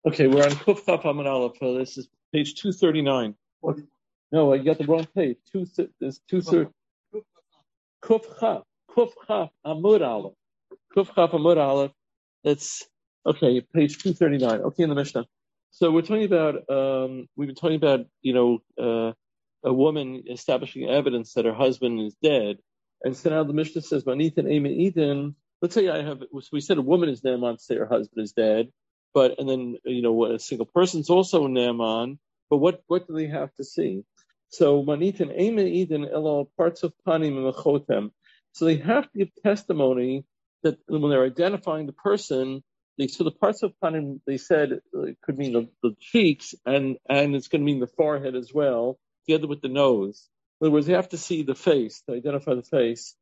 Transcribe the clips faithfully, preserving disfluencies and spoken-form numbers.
Okay, we're on Kuf Chaf Amud Aleph. Uh, this is page two thirty-nine. What? No, you got the wrong page. Two, there's two thirty. Kuf Chaf, Kuf Chaf Amud Aleph. Kuf Chaf Amud Aleph. That's okay. Page two thirty-nine. Okay, in the Mishnah. So we're talking about. Um, we've been talking about you know uh, a woman establishing evidence that her husband is dead, and so now the Mishnah says Manithan Eimin Eden. Let's say I have. So we said a woman is Naaman to say her husband is dead. But, and then, you know, a single person's also Naaman, but what, what do they have to see? So, Manitan, Eimen Eden, Elo, parts of Panim and Mechotem. So they have to give testimony that when they're identifying the person, they, so the parts of Panim, they said, it could mean the, the cheeks, and, and it's going to mean the forehead as well, together with the nose. In other words, they have to see the face, to identify the face.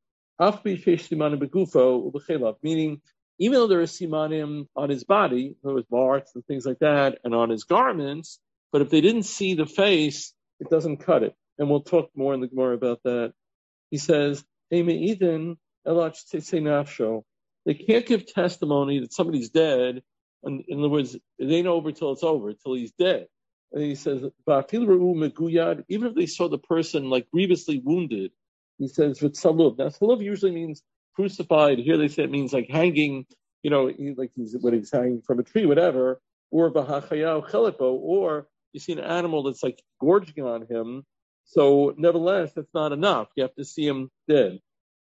Meaning, even though there is simanim on his body, there was marks and things like that, and on his garments, but if they didn't see the face, it doesn't cut it. And we'll talk more in the Gemara about that. He says, they can't give testimony that somebody's dead, and in other words, it ain't over till it's over, till he's dead. And he says, even if they saw the person like grievously wounded, he says, Vitsalub. Now, salub usually means crucified. Here they say it means like hanging, you know, like he's when he's hanging from a tree, whatever, or bahachayao chelipo, or you see an animal that's like gorging on him. So nevertheless, that's not enough. You have to see him dead.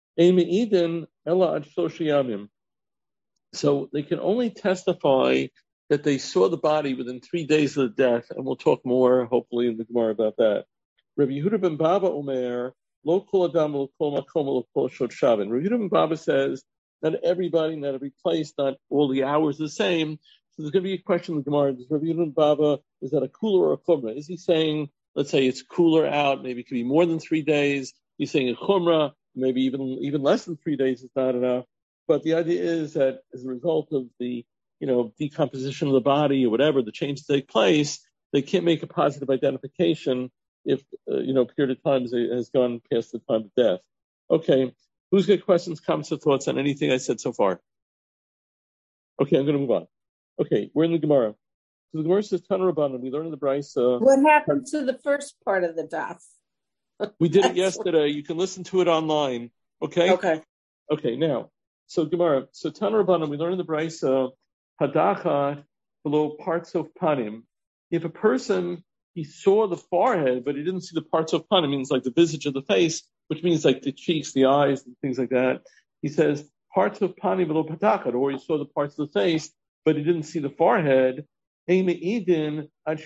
So they can only testify that they saw the body within three days of the death, and we'll talk more, hopefully, in the Gemara about that. Rabbi Yehuda ben Baba Omer, Lo kol adam lo kol makom lo kol shod shaven. Rabbi Yehuda ben Baba says, not everybody, not every place, not all the hours are the same. So there's going to be a question in the Gemara. Does Rabbi Yehuda ben Baba, is that a cooler or a chumrah? Is he saying, let's say it's cooler out, maybe it could be more than three days. He's saying a chumrah, maybe even even less than three days is not enough. But the idea is that as a result of the, you know, decomposition of the body or whatever, the changes take place, they can't make a positive identification if, uh, you know, a period of time has gone past the time of death. Okay, who's got questions, comments, or thoughts on anything I said so far? Okay, I'm going to move on. Okay, we're in the Gemara. So the Gemara says, Tana Rabbanan, we learned in the Brisa. Uh, what happened to the first part of the daf? We did it yesterday. You can listen to it online. Okay? Okay. Okay, now, so Gemara, so Tana Rabbanan, we learned in the Brisa, Hadacha, below parts of Panim. If a person, he saw the forehead, but he didn't see the parts of panim, means like the visage of the face, which means like the cheeks, the eyes, and things like that. He says, parts of panim below patakat, or he saw the parts of the face, but he didn't see the forehead. You need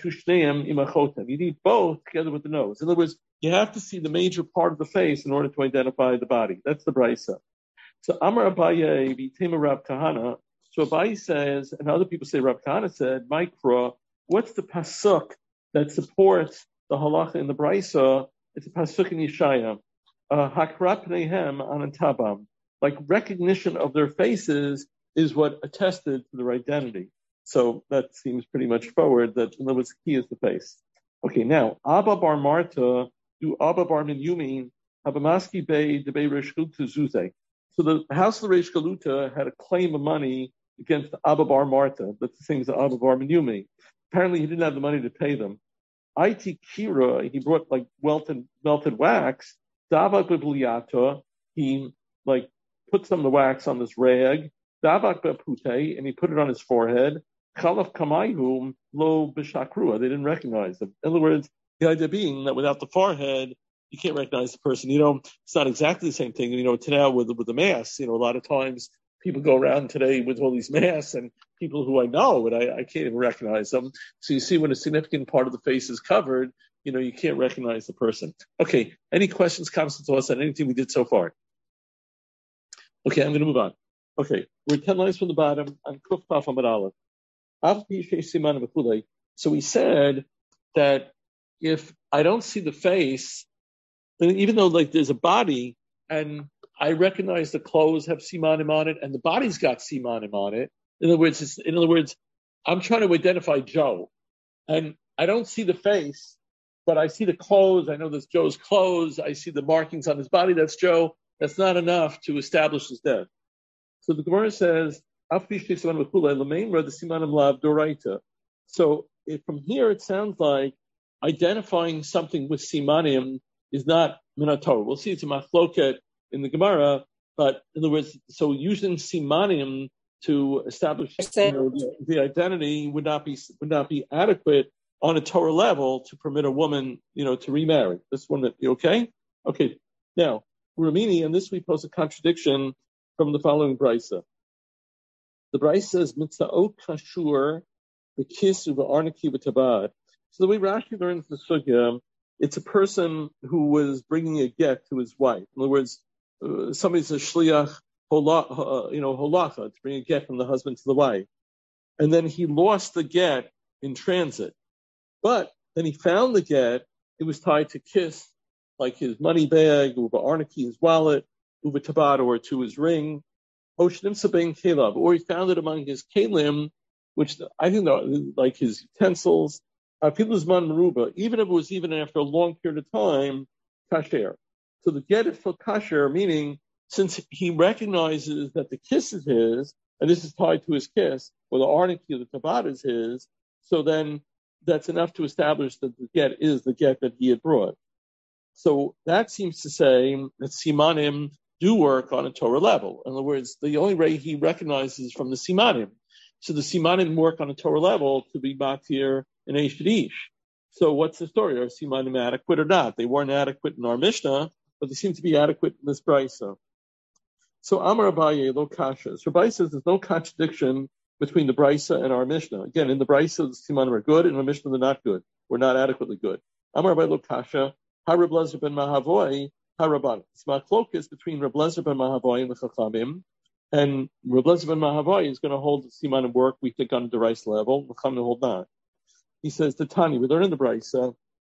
both together with the nose. In other words, you have to see the major part of the face in order to identify the body. That's the Brisa. So Amar Abaye, Vitema Rab Kahana. So Abaye says, and other people say Rab Kahana said, Mikra, what's the pasuk that supports the halacha in the Brisa? It's a pasuk in Yeshaya. Hakrat Pneihem Anantabam. Like recognition of their faces is what attested to their identity. So that seems pretty much forward that in other words, the key is the face. Okay, now Abba Bar Marta do Abba Bar Min Yumi Habamaski Bay de Bay Reshkuta Zuze. So the house of the Reish Galuta had a claim of money against Abba Bar Marta. That's the same as Abba Bar Min Yumi. Apparently he didn't have the money to pay them. Iti Kira, he brought like melted melted wax. Davak Bibliata, he like put some of the wax on this rag. Davak Bepute, and he put it on his forehead. Chalaf Kamayhu Lo Bishakrua, they didn't recognize him. In other words, the idea being that without the forehead, you can't recognize the person. You know, it's not exactly the same thing. You know, today with with the mask, you know, a lot of times people go around today with all these masks, and people who I know, but I, I can't even recognize them. So you see, when a significant part of the face is covered, you know, you can't recognize the person. Okay, any questions, comments, and thoughts on anything we did so far? Okay, I'm going to move on. Okay, we're ten lines from the bottom on Kuf Chaf Amud Aleph. So we said that if I don't see the face, then even though like there's a body and I recognize the clothes have simanim on it and the body's got simanim on it. In other words, it's, in other words, I'm trying to identify Joe, and I don't see the face, but I see the clothes. I know that's Joe's clothes. I see the markings on his body. That's Joe. That's not enough to establish his death. So the Gemara says, So if from here it sounds like identifying something with simanim is not minator. We'll see it's a machloket in the Gemara, but in other words, so using simanim to establish you know, the, the identity would not be would not be adequate on a Torah level to permit a woman, you know, to remarry. This one, you okay? Okay. Now, Ramini, and this we pose a contradiction from the following brisa. The brisa says mitzvot kashur the kiss of the arniki v'tabad. So the way Rashi learns the sugya, it's a person who was bringing a get to his wife. In other words, uh, somebody's a shliach, hola, uh, you know, holacha, to bring a get from the husband to the wife. And then he lost the get in transit. But then he found the get, it was tied to kiss, like his money bag, uva arniki, his wallet, uva tabad, or to his ring, or he found it among his kelim, which I think are like his utensils, people's man maruba, even if it was even after a long period of time, kasher. So the get is for kasher, meaning since he recognizes that the kiss is his, and this is tied to his kiss, or the arniki, the tabad is his, so then that's enough to establish that the get is the get that he had brought. So that seems to say that simanim do work on a Torah level. In other words, the only way he recognizes from the simanim. So the simanim work on a Torah level to be matir and eish ish. So what's the story? Are simanim adequate or not? They weren't adequate in our Mishnah, but they seem to be adequate in this brisa. So Amar Abaye lo kasha. So Abaye says there's no contradiction between the brisa and our Mishnah. Again, in the brisa, the simanim are good, in the Mishnah they're not good. We're not adequately good. Amar Abaye lo kasha. Harab Lezer ben Mahavoy. Haraban. It's machlokas between Reb Lezer ben Mahavoy and the Chachamim. And Reb Lezer ben Mahavoy is going to hold the siman of work, we think, on the Reis level. The Chachamim hold not. He says, the Tani, we learn in the Brisa,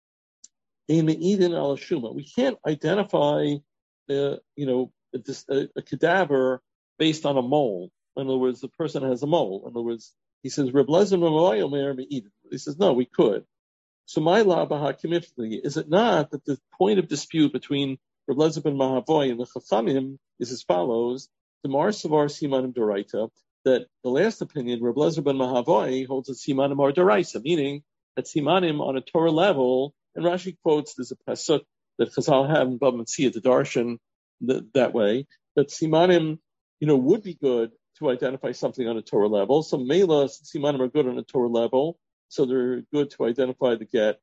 we can't identify, uh, you know, a, a, a cadaver based on a mole. In other words, the person has a mole. In other words, he says, Reb Lezer ben Mahavoy omer me'idin. He says, no, we could. So my la b'hakimifli, is it not that the point of dispute between Reb Lezer ben Mahavoy and the Chachamim is as follows: the Mar Savar Simanim Doraita, that the last opinion, Reb Lezer ben Mahavoy holds that Simanim are Doraisa, meaning that Simanim on a Torah level, and Rashi quotes there's a pasuk that Chazal have in Bava Metzia, the Darshan, the, that way, that Simanim, you know, would be good to identify something on a Torah level. So Mela, Simanim are good on a Torah level, so they're good to identify the get.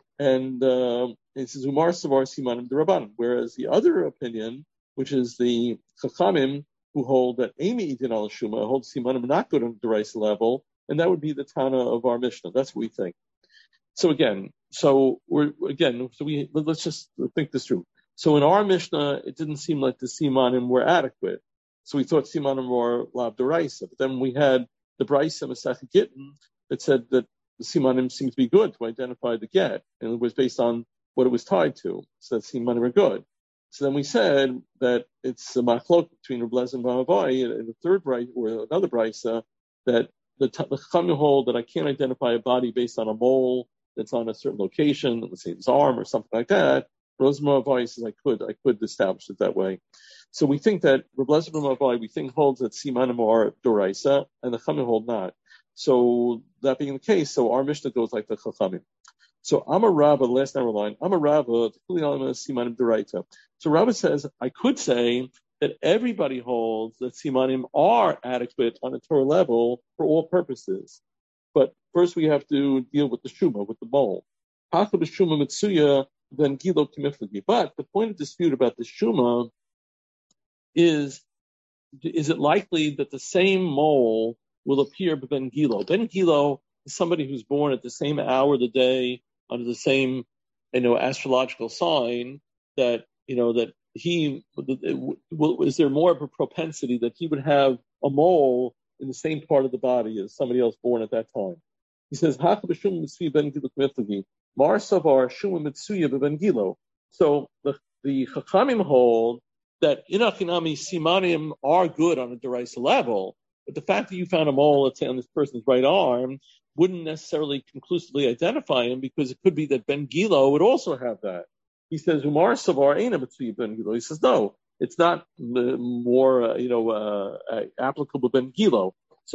And uh, it says Umar Savar Simanim D'Rabbanan. Whereas the other opinion, which is the Chachamim, who hold that Amy Idin al Shuma holds Simanim not good on the Reis level, and that would be the Tana of our Mishnah. That's what we think. So again, so we're again, so we let's just think this through. So in our Mishnah, it didn't seem like the Simanim were adequate. So we thought Simanim were Lav D'Oraisa. But then we had the Brisa Masechet Gittin that said that the simanim seemed to be good to identify the get, and it was based on what it was tied to. So that simanim are good. So then we said that it's a machlok between Reb Lezer and Mahavoy, and the third brisa or another brisa that the Chachamim hold that I can't identify a body based on a mole that's on a certain location, let's say his arm or something like that. Reb Lezer Mahavoy says I could, I could establish it that way. So we think that Reb Lezer Mahavoy we think holds that simanim are doraisa, and the Chachamim hold not. So that being the case, so our Mishnah goes like the Chachamim. So Amar Rabba, last number line, Amar Rabba, Simanim D'Oraita. So Rabba says, I could say that everybody holds that Simanim are adequate on a Torah level for all purposes. But first we have to deal with the Shuma, with the mole. Hacha b'Shuma Mitsuya, then Gilo Kimiflagi. But the point of dispute about the Shuma is, is it likely that the same mole will appear Ben Gilo? Ben Gilo is somebody who's born at the same hour of the day under the same, you know, astrological sign. That you know that he will. Is there more of a propensity that he would have a mole in the same part of the body as somebody else born at that time? He says, "Hach b'shum mitsuya ben Gilo k'miflagi, mar savar shum mitsuya ben Gilo." So the the Chachamim hold that inachinami simanim are good on a deraisa level. But the fact that you found a mole, let's say, on this person's right arm, wouldn't necessarily conclusively identify him, because it could be that Ben Gilo would also have that. He says, Umar Savar Eina B'tzvi Ben Gilo. He says, no, it's not more, uh, you know, uh, applicable Ben Gilo. So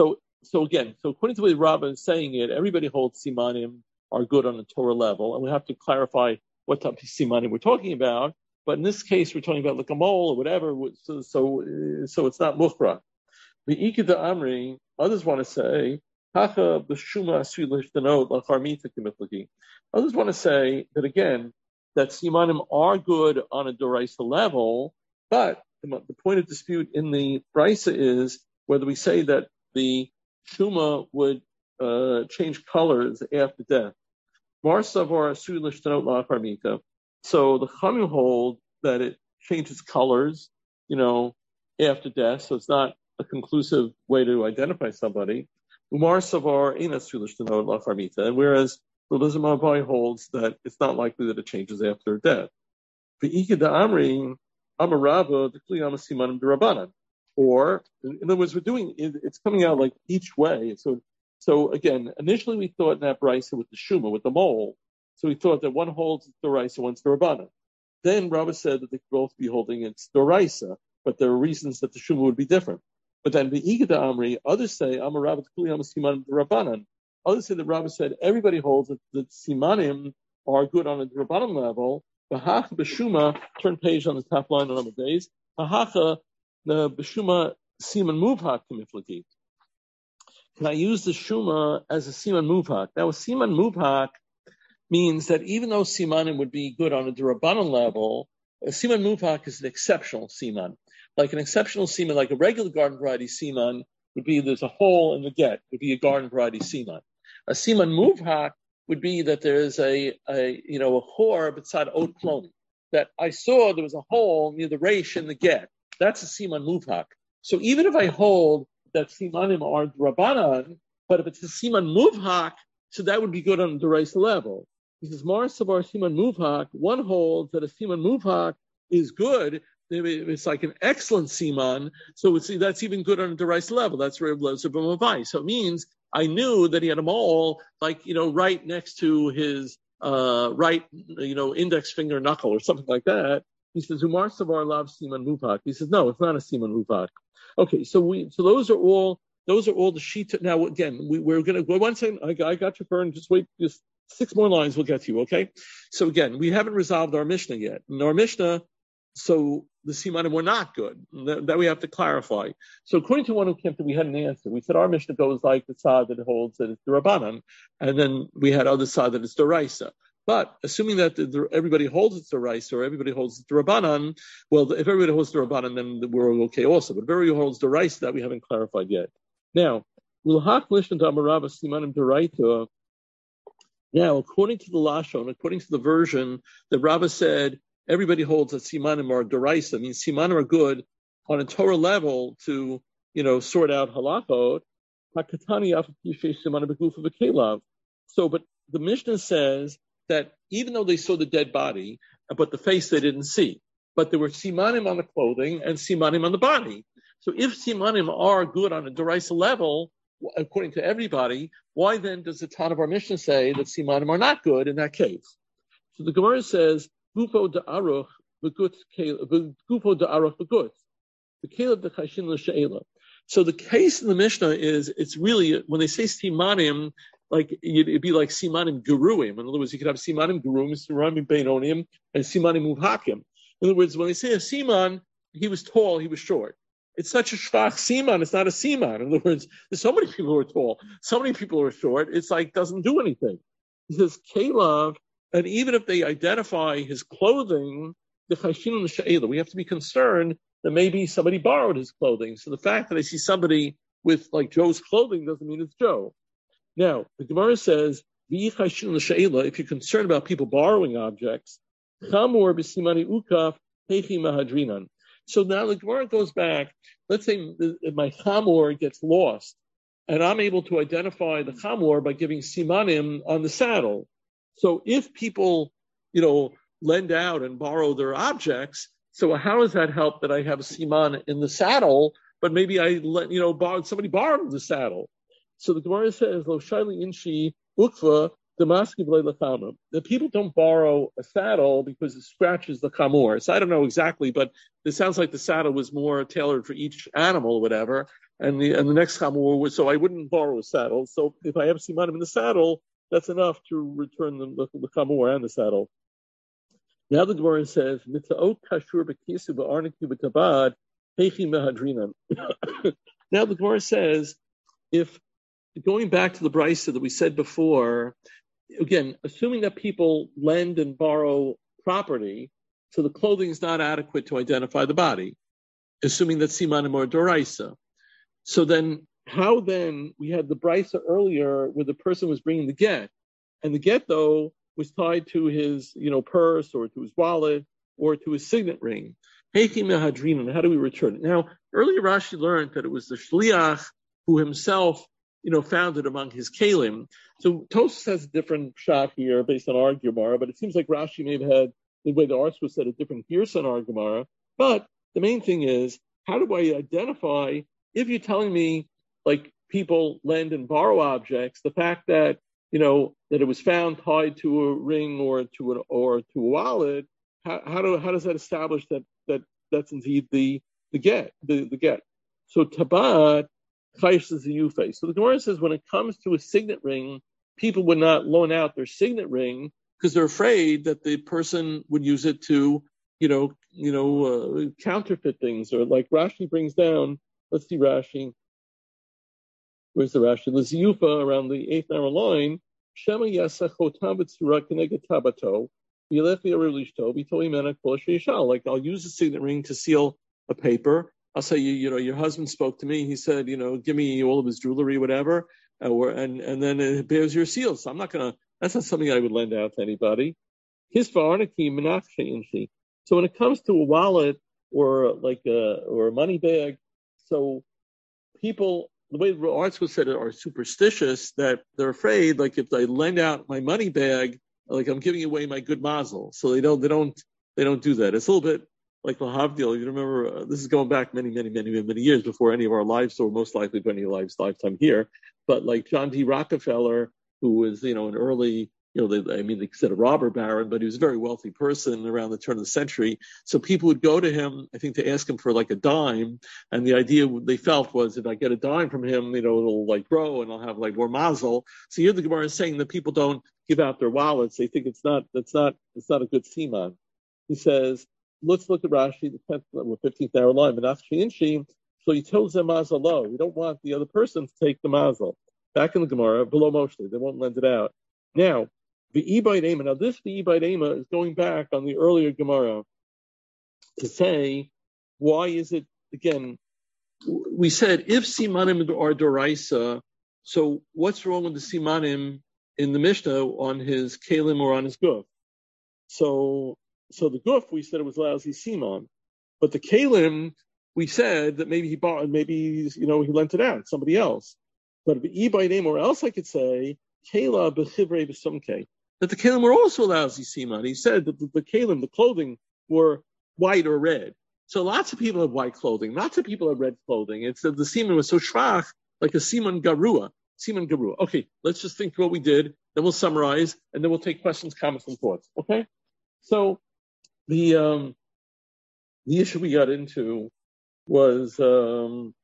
so again, so according to the way Rabbah is saying it, everybody holds simanim are good on the Torah level, and we have to clarify what type of simanim we're talking about. But in this case, we're talking about like a mole or whatever, so so, so it's not mufra. The ikeda amri, others want to say, hacha b'shuma asui l'shtanot l'charmita k'miflagi. Others want to say that again, that simanim are good on a doraisa level, but the, the point of dispute in the brisa is whether we say that the shuma would uh, change colors after death. Mar savar asui l'shtanot l'charmita. So the Chachamim hold that it changes colors, you know, after death. So it's not a conclusive way to identify somebody. Umar savar ain't asui l'shtanot l'charmita. And whereas the Eliezer Abai holds that it's not likely that it changes after death. V'iked amri amarava d'kli amasimanim d'Rabbanan. Or, in other words, we're doing it, it's coming out like each way. So, so again, initially we thought in that brisa with the shuma, with the mole. So we thought that one holds the Doraisa, one's the Rabbanan. Then Rabbah said that they could both be holding it's Doraisa, but there are reasons that the Shuma would be different. But then the Igeda Amri, others say, Amar Rabbah T'kuli Am Simanim Rabbanan. Others say that Rabbah said everybody holds that the Simanim are good on a Rabbanan level. V'hach b'shuma, turn page on the top line on the days. V'hacha the b'shuma Siman Muvhak K'miflaki. Can I use the Shuma as a Siman Muvhak? Now a Siman Muvhak means that even though simanim would be good on a D'Rabbanan level, a siman muvhak is an exceptional siman. Like an exceptional siman, like a regular garden variety siman would be there's a hole in the get, would be a garden variety siman. A siman muvhak would be that there is a, a you know, a hor beside oat ploni. That I saw there was a hole near the reish in the get. That's a siman muvhak. So even if I hold that simanim are D'Rabbanan, but if it's a siman muvhak, so that would be good on the Doraisa level. He says, Mar Savar Siman Muvhak, one holds that a Siman Muvhak is good. It's like an excellent Siman. So it's, that's even good on the Doraisa level. That's Reb Eliezer ben Mavai. So it means I knew that he had a mole, like, you know, right next to his uh, right, you know, index finger knuckle or something like that. He says, Umar Savar Lav Siman Muvhak. He says, no, it's not a Siman Muvhak. Okay, so we, so those are all, those are all the sheets. Now, again, we, we're going to go one second. I, I got your burn. Just wait, just six more lines. We'll get to you, okay? So again, we haven't resolved our Mishnah yet. In our Mishnah, so the Simanim were not good. That, that we have to clarify. So according to one who came to, we had an answer. We said our Mishnah goes like the side that holds that it's the Rabbanan, and then we had other side that it's the Raisa. But assuming that the, the, everybody holds it's the Raisa or everybody holds it's the Rabbanan, well, if everybody holds the Rabbanan, then we're okay also. But if everybody holds the Raisa, that we haven't clarified yet. Now, now, according to the Lashon, according to the version that Rabbah said, everybody holds that simanim are doraisa, means simanim are good on a Torah level to, you know, sort out halachot. So, but the Mishnah says that even though they saw the dead body, but the face they didn't see, but there were simanim on the clothing and simanim on the body. So if simanim are good on a doraisa level, according to everybody, why then does the Tan of our Mishnah say that simanim are not good in that case? So the Gemara says, Gufo da'aruch v'gut, Gufo da'aruch v'gut, the Caleb the Chashin l'she'ela. So the case in the Mishnah is, it's really, when they say simanim, like, it'd be like simanim geruim. In other words, you could have simanim geruim, simanim beinonim, and simanim muvhakim. In other words, when they say a siman, he was tall, he was short. It's such a shvach siman, it's not a siman. In other words, there's so many people who are tall, so many people who are short, it's like, doesn't do anything. He says, Kelav, and even if they identify his clothing, the chashin and the she'ela, we have to be concerned that maybe somebody borrowed his clothing. So the fact that I see somebody with like Joe's clothing doesn't mean it's Joe. Now, the Gemara says, if you're concerned about people borrowing objects, chamor b'simani ukaf hechi mahadrinan. So now the Gemara goes back. Let's say my chamor gets lost, and I'm able to identify the chamor by giving simanim on the saddle. So if people, you know, lend out and borrow their objects, so how does that help that I have a siman in the saddle, but maybe I let, you know, borrowed, somebody borrowed the saddle. So the Gemara says, Lo shaili inshi ukva damaski v'lei lachamor. The people don't borrow a saddle because it scratches the chamor. So I don't know exactly, but it sounds like the saddle was more tailored for each animal or whatever. And the and the next chamor was, so I wouldn't borrow a saddle. So if I have simanim in the saddle, that's enough to return the, the, the chamor and the saddle. Now the Gemara says, "Mitzvot kashur b'kisu b'arniki b'tabad heichi mehadrinan." Now the Gemara says, if going back to the brisa that we said before, again, assuming that people lend and borrow property, so the clothing is not adequate to identify the body, assuming that simanim are doraisa. So then, how then, we had the brisa earlier where the person was bringing the get, and the get, though, was tied to his, you know, purse or to his wallet or to his signet ring. Heichi mehadrinan, how do we return it? Now, earlier Rashi learned that it was the shliach who himself, you know, found it among his kalim. So Tosfos has a different shot here based on our Gemara, but it seems like Rashi may have had, the way the Arts was said, a different gears on our Gemara. But the main thing is, how do I identify, if you're telling me, like, people lend and borrow objects, the fact that, you know, that it was found tied to a ring or to an or to a wallet, how, how do how does that establish that that that's indeed the the get the, the get? So tabat chaysh is the yufe. So the Gemara says when it comes to a signet ring, people would not loan out their signet ring because they're afraid that the person would use it to, you know, you know, uh, counterfeit things, or like Rashi brings down. Let's see Rashi. Where's the Rashi? The ziyufa around the eighth narrow line. Shema yasachotam b'tzura keneged tabato v'yelech v'yarulishto v'toi mena kol sheishal. Like, I'll use a signet ring to seal a paper. I'll say, you, you know, your husband spoke to me. He said, you know, give me all of his jewelry, whatever, uh, or, and and then it bears your seal. So I'm not gonna. That's not something I would lend out to anybody. His va'arniki menach she'inshi. So when it comes to a wallet or like a or a money bag, so people, the way the arts was said, are superstitious, that they're afraid, like, if I lend out my money bag, like, I'm giving away my good mazel. So they don't, they don't, they don't do that. It's a little bit like Lahavdil. You remember, uh, this is going back many, many, many, many, many years before any of our lives, or most likely to any lives lifetime here. But like John D. Rockefeller, who was, you know, an early, you know, they, I mean, they said a robber baron, but he was a very wealthy person around the turn of the century. So people would go to him, I think, to ask him for like a dime. And the idea they felt was, if I get a dime from him, you know, it'll like grow and I'll have like more mazel. So here the Gemara is saying that people don't give out their wallets. They think it's not, that's not, it's not a good siman. He says, let's look at Rashi, the tenth, fifteenth hour line. So he tells them mazel low. You don't want the other person to take the mazel. Back in the Gemara, below Moshe, they won't lend it out. Now, the Ibaid Ema, now this the Ibaid Ema is going back on the earlier Gemara to say, why is it, again, we said if Simanim are Doraisa, so what's wrong with the Simanim in the Mishnah on his Kalim or on his Guf? So, so the Guf, we said it was lousy Siman, but the Kalim, we said that maybe he bought, maybe, you know, he lent it out, somebody else. But the Ibaid Ema, or else I could say, Kela b'chivrei b'sumkei, that the kalim were also lousy siman. He said that the, the kalim, the clothing, were white or red. So lots of people have white clothing. Lots of people have red clothing. It's that the semen was so shvach, like a semen garua. Semen garua. Okay, let's just think what we did. Then we'll summarize, and then we'll take questions, comments, and thoughts. Okay? So the um, the issue we got into was um,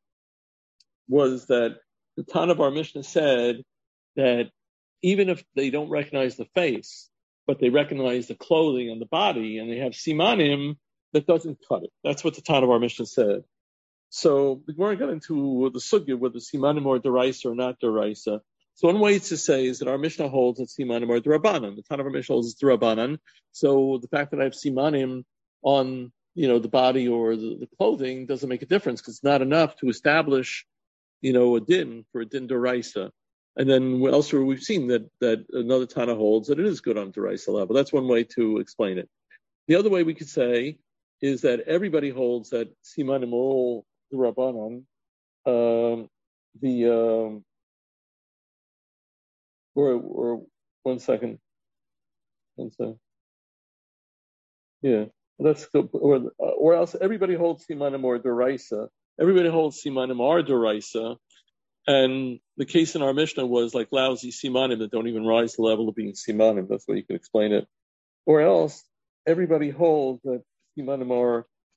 was that the Tana of our Mishnah said that even if they don't recognize the face, but they recognize the clothing and the body, and they have simanim, that doesn't cut it. That's what the Tana of our Mishnah said. So the Gemara got into the sugya whether simanim are deraisa or not deraisa. So one way to say is that our Mishnah holds that simanim are derabanan. The Tana of our Mishnah holds it's derabanan. So the fact that I have simanim on, you know, the body or the, the clothing doesn't make a difference, because it's not enough to establish, you know, a din for a din deraisa. And then elsewhere we've seen that that another Tana holds that it is good on deraisa level. That's one way to explain it. The other way we could say is that everybody holds that simanim are all derabanan. Um, the um, or or one second, one second. Yeah, that's good. Or or else everybody holds simanim or deraisa. Everybody holds simanim are deraisa. And the case in our Mishnah was like lousy simanim that don't even rise to the level of being simanim. That's the way you can explain it. Or else everybody holds that simanim are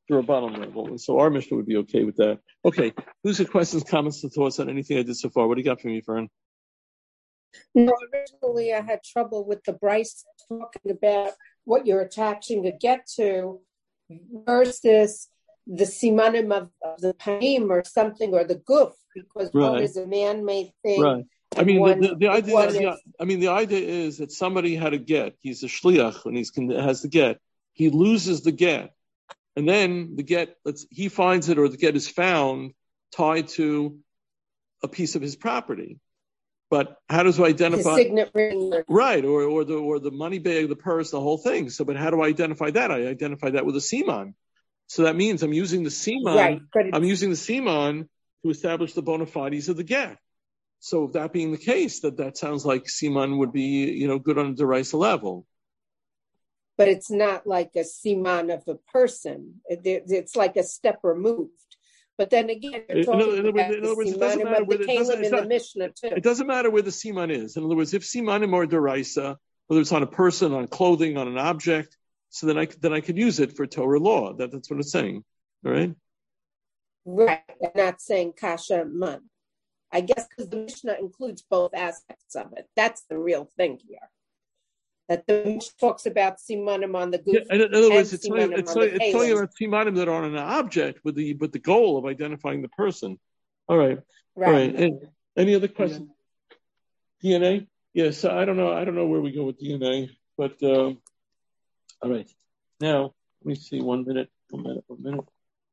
the Rabbanon level. So our Mishnah would be okay with that. Okay, who's the questions, comments, and thoughts on anything I did so far? What do you got for me, Fern? No, originally I had trouble with the Bryce talking about what you're attaching a get to versus the simanim of, of the panim or something, or the guf, because right. one is a man-made thing. Right. I mean, one, the, the, the idea. The, is, I mean, the idea is that somebody had a get. He's a shliach and he's has the get. He loses the get, and then the get. Let's he finds it, or the get is found tied to a piece of his property. But how does I identify? The signet ring. Right, or or the or the money bag, the purse, the whole thing. So, but how do I identify that? I identify that with a siman. So that means I'm using the siman. Right, I'm using the siman to establish the bona fides of the get. So that being the case, that, that sounds like siman would be, you know, good on a deraisa level. But it's not like a siman of a person. It, it's like a step removed. But then again, you're talking in, in, about in, in the words, simanim of the kalim in the Mishnah too. It doesn't matter where the siman is. In other words, if simanim are deraisa, whether it's on a person, on clothing, on an object, so then I then I could use it for Torah law. That, that's what it's saying, all right? Right, and not saying kasha man. I guess because the Mishnah includes both aspects of it. That's the real thing here. That the Mishnah talks about simanim on the goof. Yeah, in other words, it's telling, it's, telling, it's telling about simanim that are on an object with the with the goal of identifying the person. All right, right. All right. And, any other questions? D N A? Yes, I don't know. I don't know where we go with D N A, but uh, all right. Now let me see. One minute. One minute. One minute.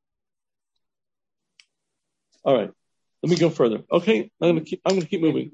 All right. Let me go further. Okay, I'm gonna keep. I'm gonna keep moving.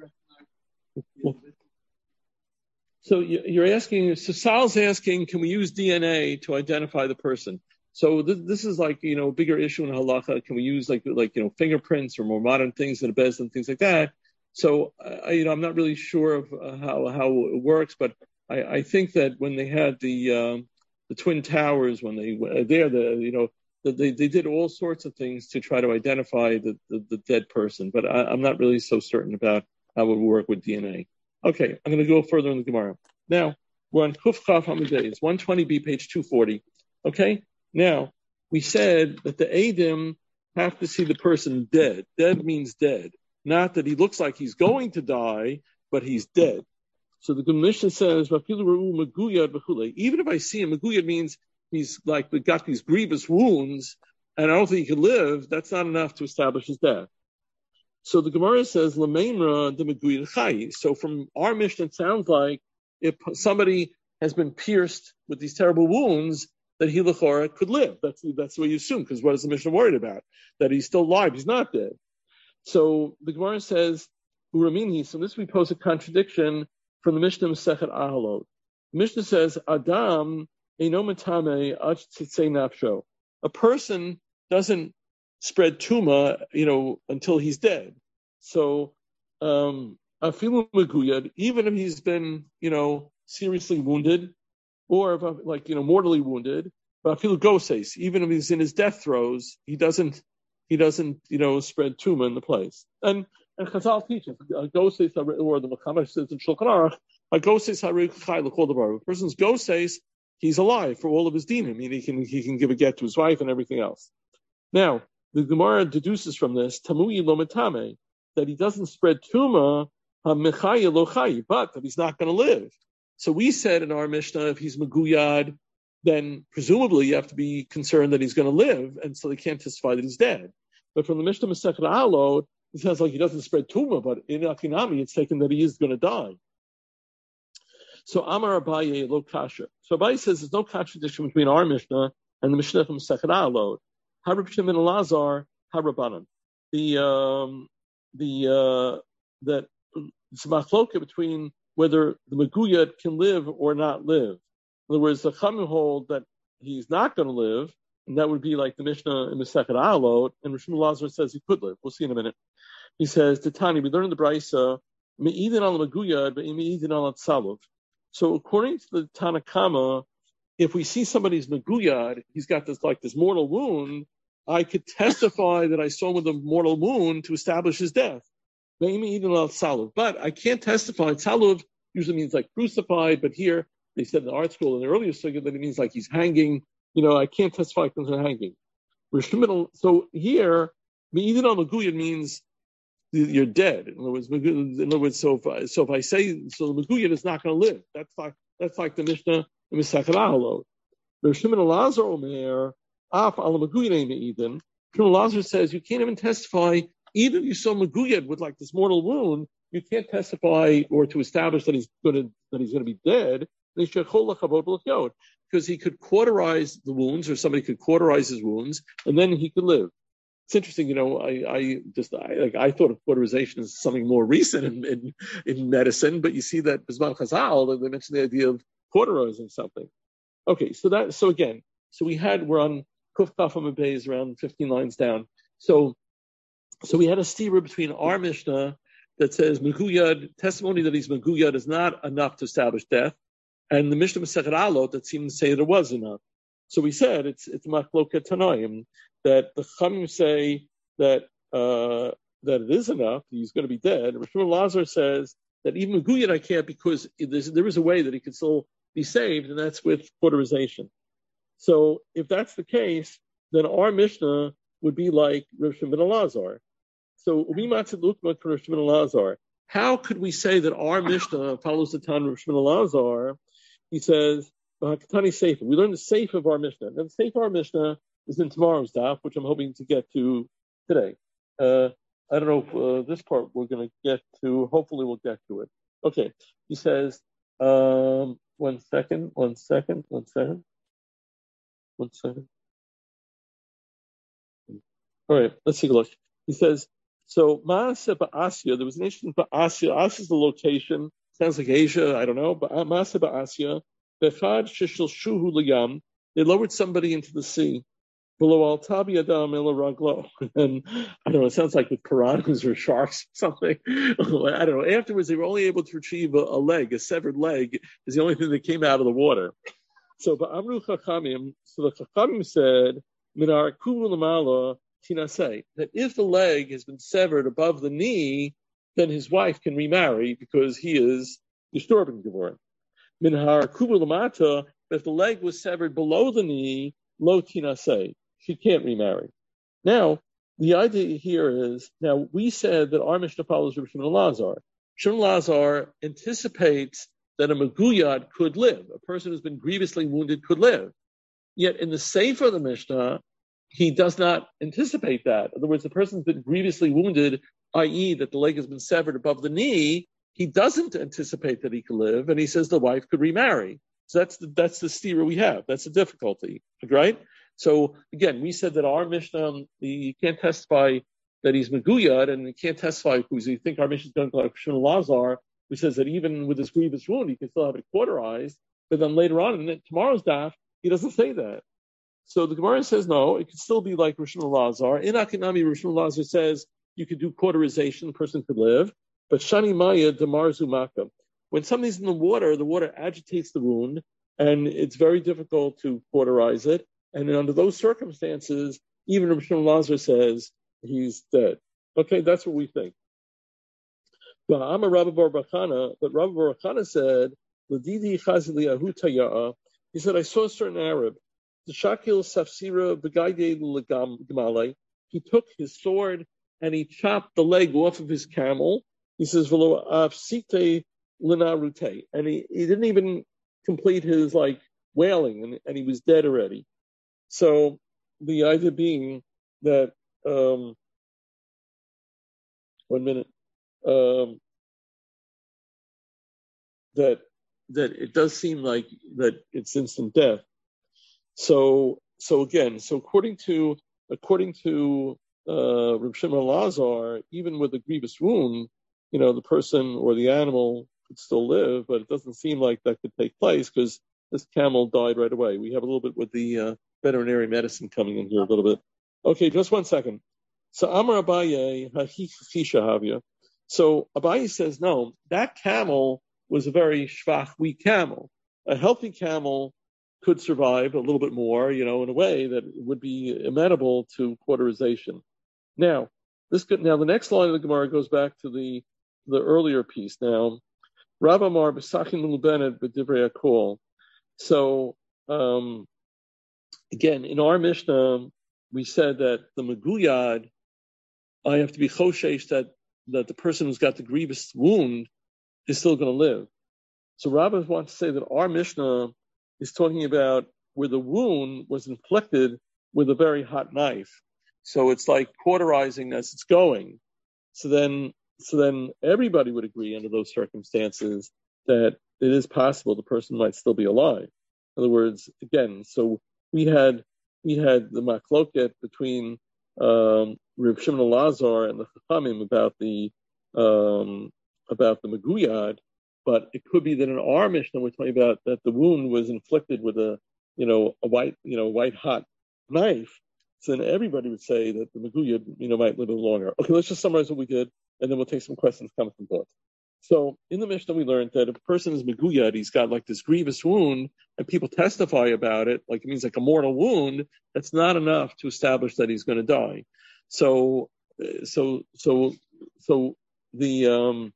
So you're asking. So Sal's asking, can we use D N A to identify the person? So this, this is like, you know, a bigger issue in halacha. Can we use like like you know fingerprints or more modern things in a bez and things like that? So uh, you know, I'm not really sure of uh, how how it works, but I, I think that when they had the um, the twin towers, when they uh, there, the you know. They, they did all sorts of things to try to identify the, the, the dead person, but I, I'm not really so certain about how it would work with D N A. Okay, I'm going to go further in the Gemara. Now, we're on Kuf Chaf Hamidays, one twenty b, page two forty. Okay, now, we said that the Eidim have to see the person dead. Dead means dead. Not that he looks like he's going to die, but he's dead. So the Mishnah says, even if I see him, Maguyad means he's like got these grievous wounds, and I don't think he could live. That's not enough to establish his death. So the Gemara says, "L'meinra de meguyed chai." So from our Mishnah, it sounds like if somebody has been pierced with these terrible wounds, that he l'chora could live. That's that's the way you assume, because what is the Mishnah worried about? That he's still alive. He's not dead. So the Gemara says, "Uramini." So this we pose a contradiction from the Mishnah Masechet Ahalot. The Mishnah says, "Adam." A person doesn't spread tuma, you know, until he's dead. So, um, even if he's been, you know, seriously wounded, or if, like, you know, mortally wounded, but even if he's in his death throes, he doesn't, he doesn't, you know, spread tuma in the place. And and Chazal teaches, goses, or the Muhammad says in Shulchan Aruch, a goses harik chai l'kol davar. A person's goses, he's alive for all of his dinim. I mean, he can he can give a get to his wife and everything else. Now, the Gemara deduces from this tamui lo metame, that he doesn't spread tuma hamechaya lo chai, but that he's not going to live. So we said in our Mishnah, if he's meguyad, then presumably you have to be concerned that he's going to live, and so they can't testify that he's dead. But from the Mishnah Masechet Alot, it sounds like he doesn't spread tuma, but in Akinami it's taken that he is going to die. So Amar Abaye lo kasha. So Abaye says there's no contradiction between our Mishnah and the Mishnah from Masechet Alot. Harab Shimon Elazar, Harabanan. The um, the uh, that it's a machloka between whether the Meguyad can live or not live. In other words, the Chachamim hold that he's not going to live, and that would be like the Mishnah in Masechet Alot, and Rosh Elazar says he could live. We'll see in a minute. He says, Titani, we learn in the Brisa, Me'idin al Meguyad, Me'idin al Tzalov. So according to the Tanakama, if we see somebody's Meguyad, he's got this like this mortal wound, I could testify that I saw him with a mortal wound to establish his death. But I can't testify. Tzalov usually means like crucified, but here they said in the art school in the earlier sugya that it means like he's hanging. You know, I can't testify because he's hanging. So here, Me'idin al Meguyad means you're dead. In other words, in other words, so if I, so if I say so, the Meguyad is not going to live. That's like that's like the Mishnah in Masechet Ahalot. The Shimon Elazar Omer Af al Meguyad Me'idin. Shimon Elazar says you can't even testify even if you saw Meguyad with like this mortal wound. You can't testify or to establish that he's going to that he's going to be dead. Because he could cauterize the wounds, or somebody could cauterize his wounds, and then he could live. It's interesting, you know. I, I just I, like I thought of cauterization as something more recent in, in, in medicine, but you see that Bisman Chazal they mentioned the idea of cauterizing something. Okay, so that so again, so we had we're on Kuf Kafam Beis around fifteen lines down. So so we had a stira between our Mishnah that says Meguyad testimony that he's Meguyad is not enough to establish death, and the Mishnah Masechet Alot that seemed to say that it was enough. So we said it's it's Machloket Tanoim that the Chamim say that uh, that it is enough. He's going to be dead. And Rishon Lazar says that even Meguyad I can't because there is a way that he could still be saved, and that's with cauterization. So if that's the case, then our Mishnah would be like Rav Shimon ben Elazar. So how could we say that our Mishnah follows the Tan of Rav Shimon Elazar? He says, we learned the safe of our Mishnah. Now, the safe of our Mishnah is in tomorrow's daf, which I'm hoping to get to today. Uh, I don't know if uh, this part we're going to get to. Hopefully we'll get to it. Okay. He says, um, one second, one second, one second, one second. All right, let's take a look. He says, so Maaseh Ba'asya, there was an issue in Ba'asya. Asya is the location. Sounds like Asia, I don't know. But Maaseh Ba'asya, Bechad Shishel Shuhu Liyam, they lowered somebody into the sea. Below Al Tabi Adam Ela Raglo. And I don't know, it sounds like with piranhas or sharks or something. I don't know. Afterwards, they were only able to retrieve a, a leg, a severed leg, is the only thing that came out of the water. So Ba'amru Chachamim, so the Chachamim said, Minar Kuvu Lamala, Tinasei, that if the leg has been severed above the knee, then his wife can remarry because he is disturbing Gevorah. Minhar Kubu Lamata, if the leg was severed below the knee, Lo Tinasei, she can't remarry. Now, the idea here is, now we said that our Mishnah follows Rav Shimon Elazar. Shimon Elazar anticipates that a Meguyad could live. A person who's been grievously wounded could live. Yet in the Sefer of the Mishnah, he does not anticipate that. In other words, the person's been grievously wounded, that is that the leg has been severed above the knee, he doesn't anticipate that he could live, and he says the wife could remarry. So that's the, that's the stira we have. That's the difficulty, right? So again, we said that our Mishnah, you can't testify that he's Meguyad, and you can't testify because you think our Mishnah is going to go like Shimon Elazar, who says that even with his grievous wound, he can still have it cauterized. But then later on in tomorrow's daf, he doesn't say that. So the Gemara says, no, it could still be like Rosh Elazar. In Akinami, Rosh Elazar says you could do cauterization, the person could live. But Shani Maya Damar Zumaka. When something's in the water, the water agitates the wound, and it's very difficult to cauterize it. And under those circumstances, even Rosh Elazar says he's dead. Okay, that's what we think. But I'm a Rabbi Bar Bachana, but Rabbi Bar Bachana said, L'didi Chazili Ahutaya'a. He said, I saw a certain Arab. The Shakil Safsira Begaide Gamale. He took his sword and he chopped the leg off of his camel. He says, Velo Afsite Lina Rute. And he, he didn't even complete his like wailing, and, and he was dead already. So the idea being that um one minute. Um that that it does seem like that it's instant death. So, so again, so according to according to uh, Reb Shimon Elazar, even with a grievous wound, you know, the person or the animal could still live, but it doesn't seem like that could take place because this camel died right away. We have a little bit with the uh, veterinary medicine coming in here a little bit. Okay, just one second. So Amar Abaye Hachisha Havya. So Abaye says, no, that camel was a very shvach, weak camel. A healthy camel could survive a little bit more, you know, in a way that would be amenable to cauterization. Now, this could, now the next line of the Gemara goes back to the the earlier piece. Now, Rav Amar b'sachin l'benet b'divrei hakol. So um, again, in our Mishnah, we said that the Meguyad, I have to be choshesh that, that the person who's got the grievous wound is still going to live. So Rabbah wants to say that our Mishnah is talking about where the wound was inflicted with a very hot knife. So it's like cauterizing as it's going. So then, so then everybody would agree under those circumstances that it is possible the person might still be alive. In other words, again, so we had we had the machloket between um, Reb Shimon Elazar and the Chachamim about the um, about the Meguyad, but it could be that in our Mishnah we're talking about that the wound was inflicted with a you know a white you know white hot knife. So then everybody would say that the Meguyad you know might live a little longer. Okay, let's just summarize what we did, and then we'll take some questions, comments, and thoughts. So in the Mishnah we learned that if a person is Meguyad, he's got like this grievous wound, and people testify about it, like it means like a mortal wound. That's not enough to establish that he's going to die. So, so, so, so the um,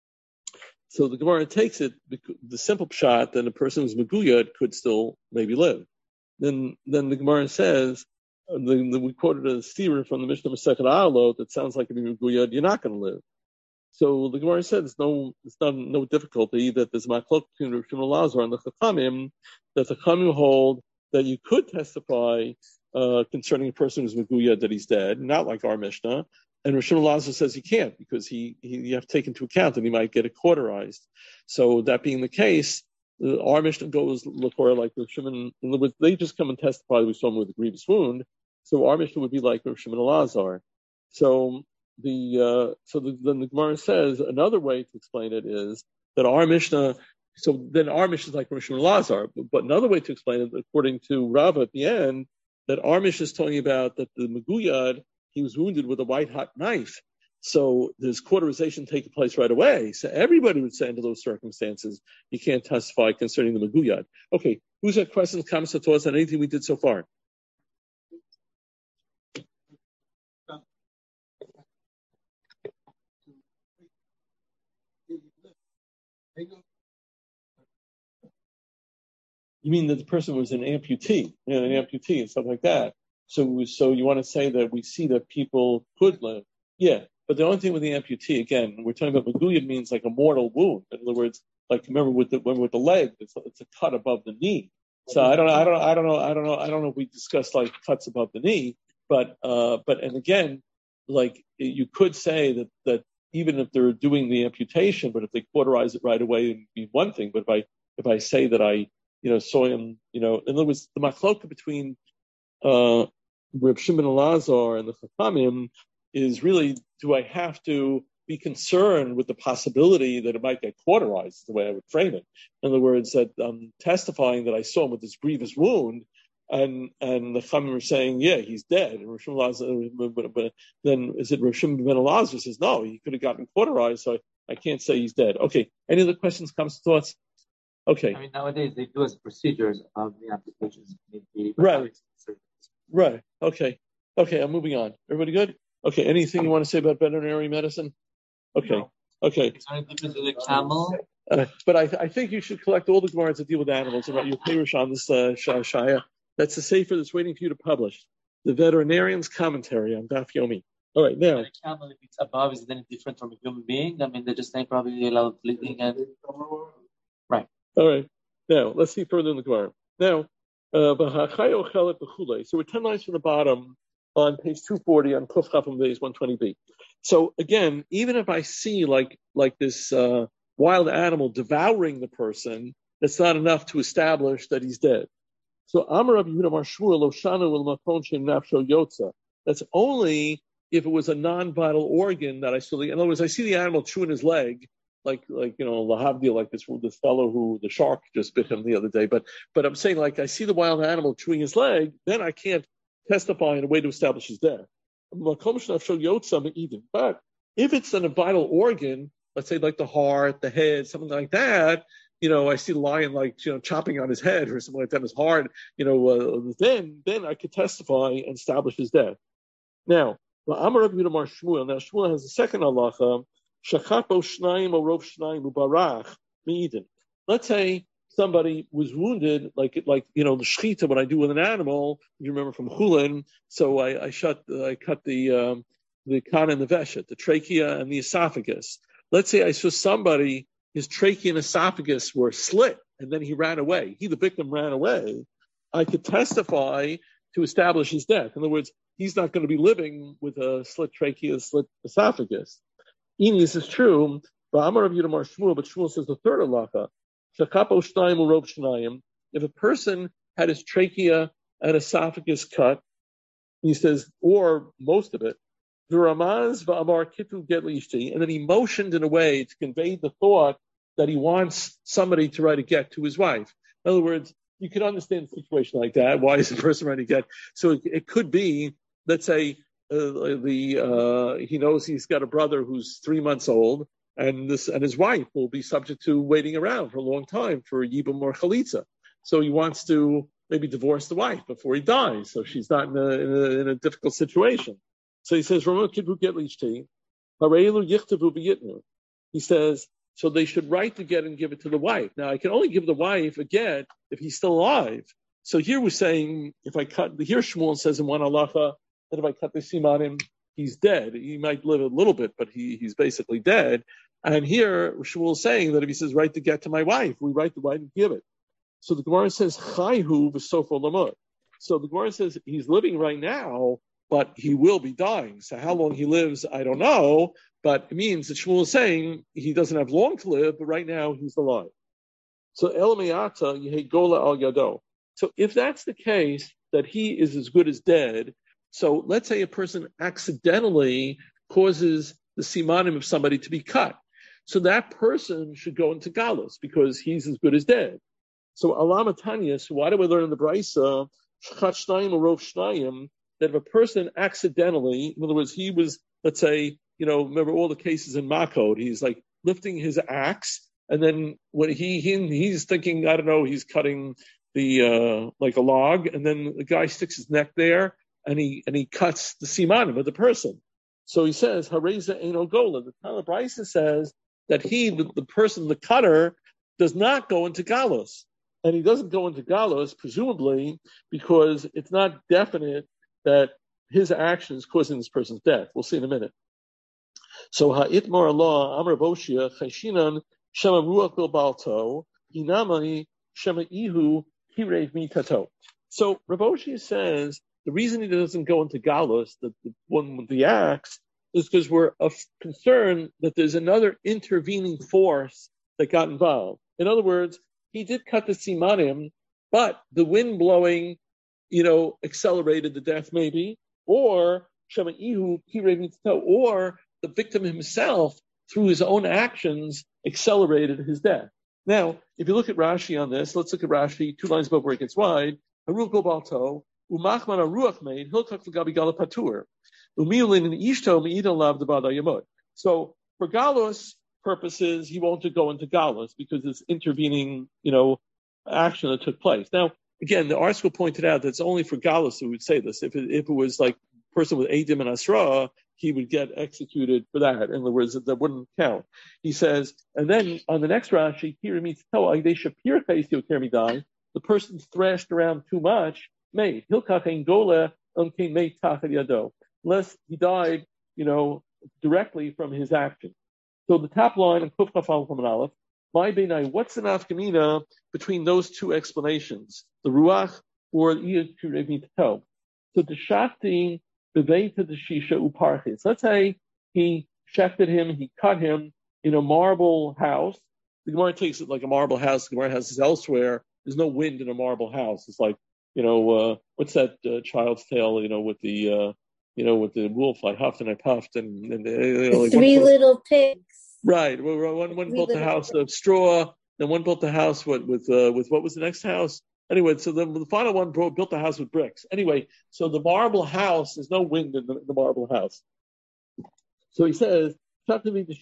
so the Gemara takes it the simple pshat that a person who's Meguyad could still maybe live. Then, then the Gemara says, the, the, we quoted a steer from the Mishnah Masechet Alot that sounds like if you're Meguyad, you're not going to live. So the Gemara said it's no, it's not no difficulty that there's machlok between Reb Shimon Elazar and the Chachamim, that the Chachamim hold that you could testify uh, concerning a person who's Meguyad that he's dead, not like our Mishnah. And Reb Shimon Elazar says you can't because he, he you have to take into account that he might get it cauterized. So that being the case, uh, our Mishnah goes l'chora like Reb Shimon. In other words, they just come and testify with someone with a grievous wound. So our Mishnah would be like Reb Shimon Elazar. So. The uh, so the, then the Gemara says another way to explain it is that our Mishnah. So then our Mishnah is like Reb Shimon Elazar, but, but another way to explain it, according to Rava at the end, that our Mishnah is talking about that the Meguyad he was wounded with a white hot knife. So there's cauterization taking place right away. So everybody would say under those circumstances you can't testify concerning the Meguyad. Okay, who's got questions, comments, or thoughts on anything we did so far? You mean that the person was an amputee, you know, an amputee and stuff like that. So, so you want to say that we see that people could live? Yeah, but the only thing with the amputee, again, we're talking about Meguyad means like a mortal wound. In other words, like remember with the remember with the leg, it's, it's a cut above the knee. So I don't know, I don't, I don't know, I don't know, I don't know if we discussed like cuts above the knee, but, uh, but and again, like you could say that that even if they're doing the amputation, but if they cauterize it right away, it'd be one thing. But if I if I say that I you know, saw him, you know, in other words, the machloka between uh, Reb Shimon Elazar and the Chachamim is really, do I have to be concerned with the possibility that it might get cauterized, is the way I would frame it. In other words, that I'm testifying that I saw him with this grievous wound, and and the Chachamim are saying, yeah, he's dead. And Reb Shimon Elazar, but, but then is it Reb Shimon ben Elazar says, no, he could have gotten cauterized, so I, I can't say he's dead. Okay, any other questions, comments, thoughts? Okay. I mean, nowadays they do as procedures of the applications. Right. Right. Okay. Okay. I'm moving on. Everybody good? Okay. Anything you want to say about veterinary medicine? Okay. No. Okay. Is there any difference with a camel? Uh, but I, I think you should collect all the Gemaras that deal with animals about your parish on this uh, Shaya. That's a sefer that's waiting for you to publish. The veterinarian's commentary on Daf Yomi. All right. Now. A camel, if it's above, is it any different from a human being? I mean, they're just saying probably allow bleeding and. Right. All right. Now, let's see further in the Gemara. Now, uh, so we're ten lines from the bottom on page two forty on Kuf Chafam Beis one twenty b. So again, even if I see like like this uh, wild animal devouring the person, that's not enough to establish that he's dead. So Amar Rabbi Yehuda Mar Shmuel Lo Shanu El Makon Shem Nafsho Yotza. That's only if it was a non-vital organ that I saw. The, in other words, I see the animal chewing his leg. Like, like you know, lahavdil, like this this fellow who the shark just bit him the other day. But, but I'm saying, like, I see the wild animal chewing his leg, then I can't testify in a way to establish his death. But if it's in a vital organ, let's say like the heart, the head, something like that, you know, I see the lion like you know chopping on his head or something like that in his heart, you know, uh, then then I could testify and establish his death. Now, Amar Rabbi Yehuda Mar Shmuel. Now Shmuel has a second halacha. Let's say somebody was wounded, like like you know the shechita, what I do with an animal. You remember from Chulin. So I, I shut, uh, I cut the um, the kan and the veshet, the trachea and the esophagus. Let's say I saw somebody, his trachea and esophagus were slit, and then he ran away. He, the victim, ran away. I could testify to establish his death. In other words, he's not going to be living with a slit trachea, slit esophagus. Even this is true. But Amar Rav Yehuda Mar Shmuel, but Shmuel says the third halacha. If a person had his trachea and esophagus cut, he says, or most of it, and then he motioned in a way to convey the thought that he wants somebody to write a get to his wife. In other words, you can understand a situation like that. Why is the person writing a get? So it, it could be, let's say, uh, the uh, he knows he's got a brother who's three months old, and this and his wife will be subject to waiting around for a long time for yibum or chalitza. So he wants to maybe divorce the wife before he dies, so she's not in a, in a, in a difficult situation. So he says, he says, so they should write the get and give it to the wife. Now, I can only give the wife a get if he's still alive. So here we're saying, if I cut, here Shmuel says in one halacha that if I cut the simanim, he's dead. He might live a little bit, but he, he's basically dead. And here Shmuel is saying that if he says, write the get to my wife, we write the wife and give it. So the Gemara says, Chayhu v'sofo lamut. So the Gemara says he's living right now, but he will be dying. So how long he lives, I don't know. But it means that Shmuel is saying he doesn't have long to live, but right now he's alive. So Elameata Yehi Gola al Yado. So if that's the case, that he is as good as dead, so let's say a person accidentally causes the simanim of somebody to be cut. So that person should go into galus because he's as good as dead. So Alama Tanya, so why do we learn in the Brisa, that if a person accidentally, in other words, he was, let's say, you know, remember all the cases in Makot, he's like lifting his axe, and then when he, he he's thinking, I don't know, he's cutting the, uh, like a log, and then the guy sticks his neck there, and he, and he cuts the simanim of the person. So he says, Hareza Eino Gola. The Tana Brisa says that he, the, the person, the cutter, does not go into galus. And he doesn't go into galus, presumably, because it's not definite that his actions causing this person's death. We'll see in a minute. So ha'itmar Allah Amar Boshia Cheshinan Shema Ruach Bilbalto Inamani Shema Ihu Kirev Mitato. So Rav Oshia says the reason he doesn't go into galus, the, the one with the axe, is because we're concerned that there's another intervening force that got involved. In other words, he did cut the simanim, but the wind blowing, you know, accelerated the death maybe, or Shema Ihu Kirev Mitato, or the victim himself, through his own actions, accelerated his death. Now, if you look at Rashi on this, let's look at Rashi, two lines above where it gets wide. Haruch Gobalto, Umachman Aruach made, Hilchak L'Gabigala Patur, Umilin and Ishto Me'idon Lav Devada Yamot. So, for Galus purposes, he won't go into Galus because it's intervening, you know, action that took place. Now, again, the article pointed out that it's only for Galus who would say this. If it, if it was like a person with Eidim and Asra, he would get executed for that. In other words, that wouldn't count. He says, and then on the next Rashi, here means the person thrashed around too much, made. Unless he died, you know, directly from his action. So the top line of Kuf Chafal from an Aleph, my Beinai, what's the nafkamina between those two explanations, the Ruach or the Kirev Mitato? So the Shafti, let's say he shefted him, he cut him in a marble house. The Gemara takes it like a marble house. The Gemara has this elsewhere. There's no wind in a marble house. It's like, you know, uh, what's that uh, child's tale, you know, with the, uh, you know, with the wolf, I huffed and I puffed. and, and you know, like Three little pigs. Right. Well, one, one built the house of straw, then one built the house with, with, uh, with what was the next house? Anyway, so the, the final one built the house with bricks. Anyway, so the marble house, there's no wind in the, the marble house. So he says, but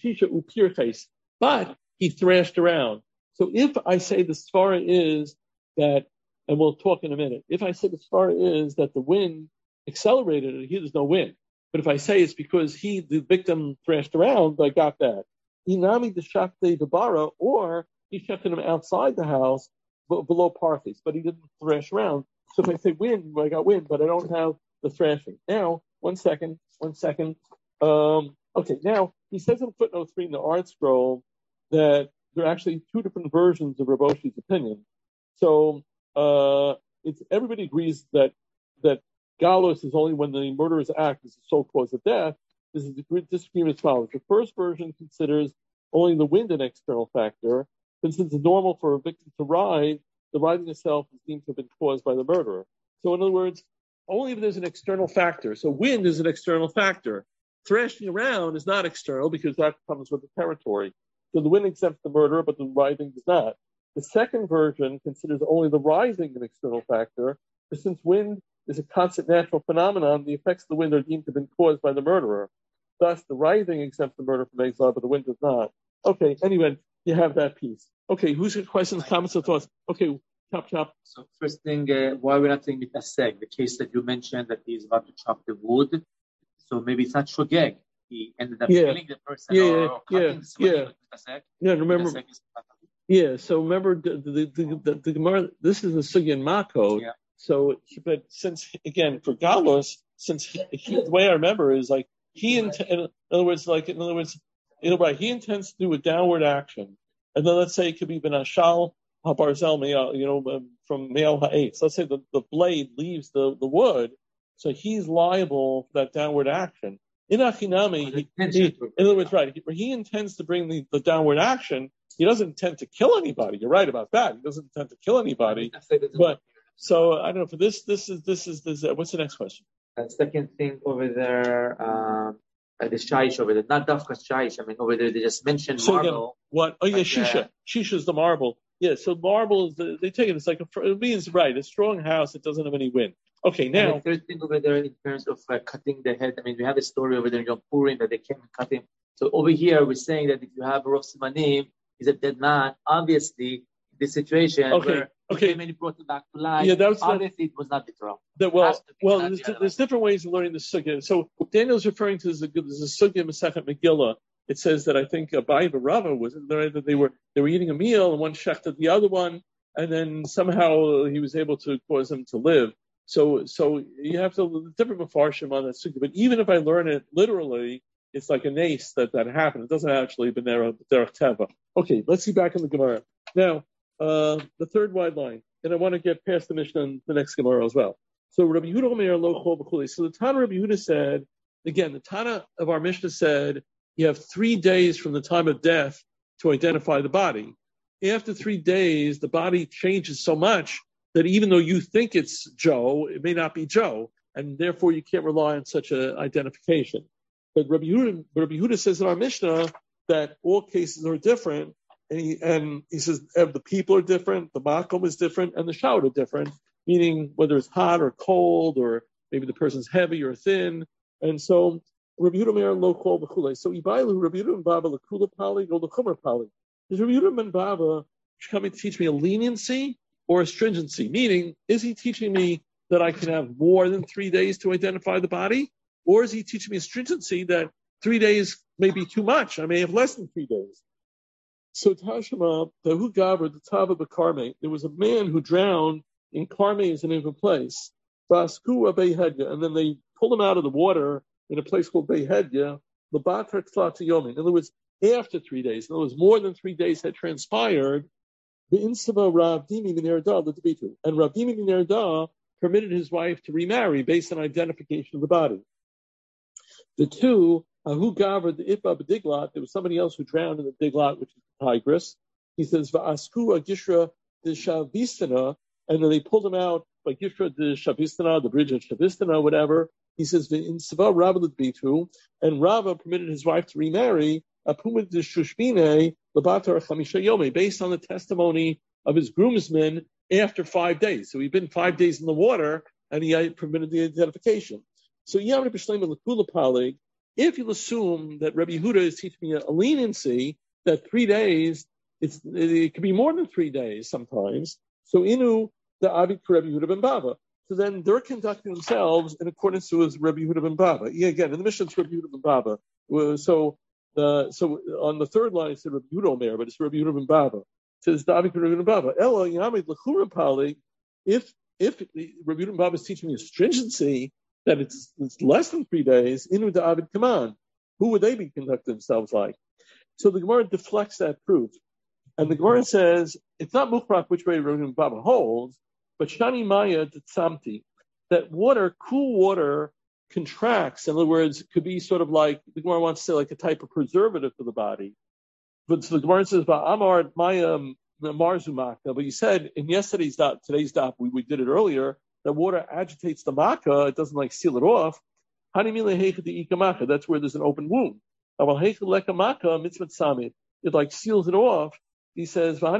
he thrashed around. So if I say the svara is that, and we'll talk in a minute, if I say the svara is that the wind accelerated it, here there's no wind. But if I say it's because he, the victim, thrashed around, I got that. Inami the shakte babara, or he shechted him outside the house, b- below parches, but he didn't thrash around. So if I say wind, well, I got wind, but I don't have the thrashing. Now, one second, one second. Um, okay, now he says in footnote three in the Art Scroll that there are actually two different versions of Rav Oshi's opinion. So uh, it's everybody agrees that that galus is only when the murderer's act is the sole cause of death. This is disagreement as follows. The first version considers only the wind an external factor, since it's normal for a victim to ride, the riding itself is deemed to have been caused by the murderer. So in other words, only if there's an external factor. So wind is an external factor. Thrashing around is not external because that comes with the territory. So the wind exempts the murderer, but the riding does not. The second version considers only the rising an external factor, but since wind is a constant natural phenomenon, the effects of the wind are deemed to have been caused by the murderer. Thus, the rising exempts the murder from exile, but the wind does not. Okay, anyway, you have that piece. Okay, who's got questions, comments, or thoughts? Okay, chop, chop. So first thing, uh, why we're not saying mitaseg, the case that you mentioned that he's about to chop the wood. So maybe it's not shogeg. He ended up yeah. killing the person yeah, or, or yeah, cutting the swing yeah. with mitaseg. Yeah, remember. Mitaseg is yeah, so remember the the the, the, the Gemara. This is the sugya in Makot. Yeah. So, but since again for Galus, since he, he, the way I remember is like he int- in other words, like in other words, you know, right? He intends to do a downward action, and then let's say it could be benashal habarzel me'al, you know, from me'al ha'etz. Let's say the, the blade leaves the, the wood, so he's liable for that downward action. In Achinami, he, he, in other words, right? He, he intends to bring the, the downward action. He doesn't intend to kill anybody. You're right about that. He doesn't intend to kill anybody, but. So I don't know. For this, this is this is this. What's the next question? Uh, second thing over there, um, uh, the shaish over there, not dafka shaish. I mean, over there they just mentioned so marble. Again, what? Oh yeah, like, shisha. Uh, Shisha is the marble. Yeah. So marble is the, they take it. It's like a, it means right. A strong house. It doesn't have any wind. Okay. Now the third thing over there in terms of uh, cutting the head. I mean, we have a story over there in Yom Purim that they came and cut him. So over here we're saying that if you have a Rav Simanim, he's a dead man. Obviously, the situation okay. where Okay. came and he brought him back to life. Yeah, that was obviously the, it was not betrayal. That, well, well, there's, there's different ways of learning the sugya. So Daniel's referring to the, there's a sugya Masechet Megillah. It says that I think Abai Rava was there that they were they were eating a meal and one shechted the other one, and then somehow he was able to cause them to live. So so you have to different mafarshim on that sugya. But even if I learn it literally, it's like a nace that that happened. It doesn't actually been there derech teva. Okay, let's see back in the Gemara now. Uh, the third wide line, and I want to get past the Mishnah and the next Gemara as well. So Rabbi Yehuda Omer lo chol b'chuli. So the Tana Rabbi Yehuda said, again, the Tana of our Mishnah said, you have three days from the time of death to identify the body. After three days, the body changes so much that even though you think it's Joe, it may not be Joe, and therefore you can't rely on such an identification. But Rabbi Yehuda, Rabbi Yehuda says in our Mishnah that all cases are different. And he, and he says the people are different, the makom is different, and the shout are different, meaning whether it's hot or cold, or maybe the person's heavy or thin. And so, Rabbi Yehuda Meir lo kol b'chulei. So, Ibailu Rabbi Yehuda ben Baba l'kula pali or l'chumer pali. Is Rabbi Yehuda ben Baba coming to teach me a leniency or a stringency? Meaning, is he teaching me that I can have more than three days to identify the body, or is he teaching me a stringency that three days may be too much? I may have less than three days. So Tashima, the who gathered the Tava B'Karmeh, there was a man who drowned in Karmeh is the name of a place. Vasku Abehedya, and then they pulled him out of the water in a place called Behedya, Labatar Tzlatayomi. In other words, after three days, in other words, more than three days had transpired, the Insaba Rav Dimi Minerda, the Debitu. And Rav Dimi Minerda permitted his wife to remarry based on identification of the body. The two, who gathered the Ipa B'Diglat, there was somebody else who drowned in the Diglat, which is the Tigris. He says, Va'asku Agishra the Shavistana, and then they pulled him out by Gishra the Shavistana, the bridge of Shavistana, whatever. He says, in Sava Rabba Bitu, and Rava permitted his wife to remarry Apumid the Shushbine, Labatar Chamisha Yome, based on the testimony of his groomsmen after five days. So he'd been five days in the water, and he permitted the identification. So Yamri B'Shleim L'Kula Palig, if you'll assume that Rabbi Yehuda is teaching me a leniency, that three days, it's, it could be more than three days sometimes. So Inu, the Abid for Rabbi Yehuda ben Baba. So then they're conducting themselves in accordance with Rabbi Yehuda ben Baba. Yeah, again, in the Mishnah, it's Rabbi Yehuda ben Baba. So, the, so on the third line, it said Rabbi Yehuda Omer, but it's Rabbi Yehuda ben Baba. Says David Rabbi Baba. Elo Yamid L'chura Pali. If if Rabbi Baba is teaching me stringency that it's, it's less than three days, Inu David Kaman, who would they be conducting themselves like? So the Gemara deflects that proof, and the Gemara says it's not mukrak which way Rabbi Baba holds, but Shani Maya Tsamti, that water, cool water, contracts. In other words, it could be sort of like the Gemara wants to say like a type of preservative for the body. But so the Gemara says, "But Amar Maya Marzumakna." But you said in yesterday's dot, today's dot, we, we did it earlier, that water agitates the makkah; it doesn't like seal it off. That's where there's an open wound. It like seals it off. He says, "That's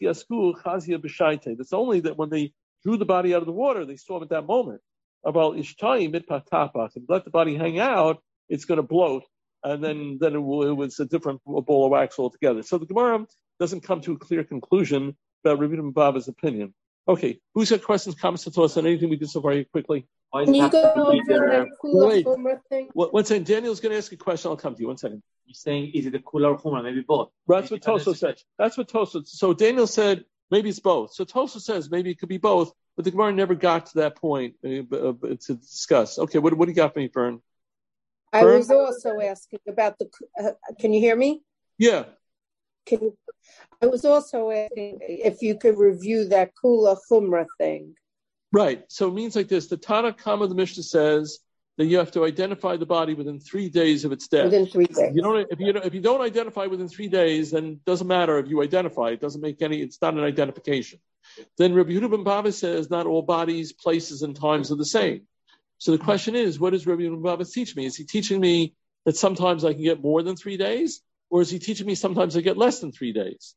only that when they drew the body out of the water, they saw him at that moment. About ishtayim mitpatapas, and let the body hang out, it's going to bloat, and then then it, will, it was a different ball of wax altogether." So the Gemara doesn't come to a clear conclusion about Rabbi Baba's opinion. Okay, who's got questions, comments, or thoughts on anything we did so far here quickly? Can you go over the kula chumrah thing? One second, Daniel's going to ask a question. I'll come to you. One second. You're saying, is it the kula or chumrah? Maybe both. That's what Toso said. That's what Toso. So Daniel said maybe it's both. So Toso says maybe it could be both, but the Gemara never got to that point uh, uh, to discuss. Okay, what, what do you got for me, Fern? I Fern? was also asking about the. Uh, can you hear me? Yeah. Can you, I was also asking if you could review that kula chumrah thing. Right. So it means like this. The Tana Kama of the Mishnah says that you have to identify the body within three days of its death. Within three days. If you don't, if you, if you don't identify within three days, then it doesn't matter if you identify. It doesn't make any, it's not an identification. Then Rabbi Yehuda ben Bava says not all bodies, places, and times are the same. So the question is, what does Rabbi Yehuda ben Bava teach me? Is he teaching me that sometimes I can get more than three days? Or is he teaching me sometimes I get less than three days?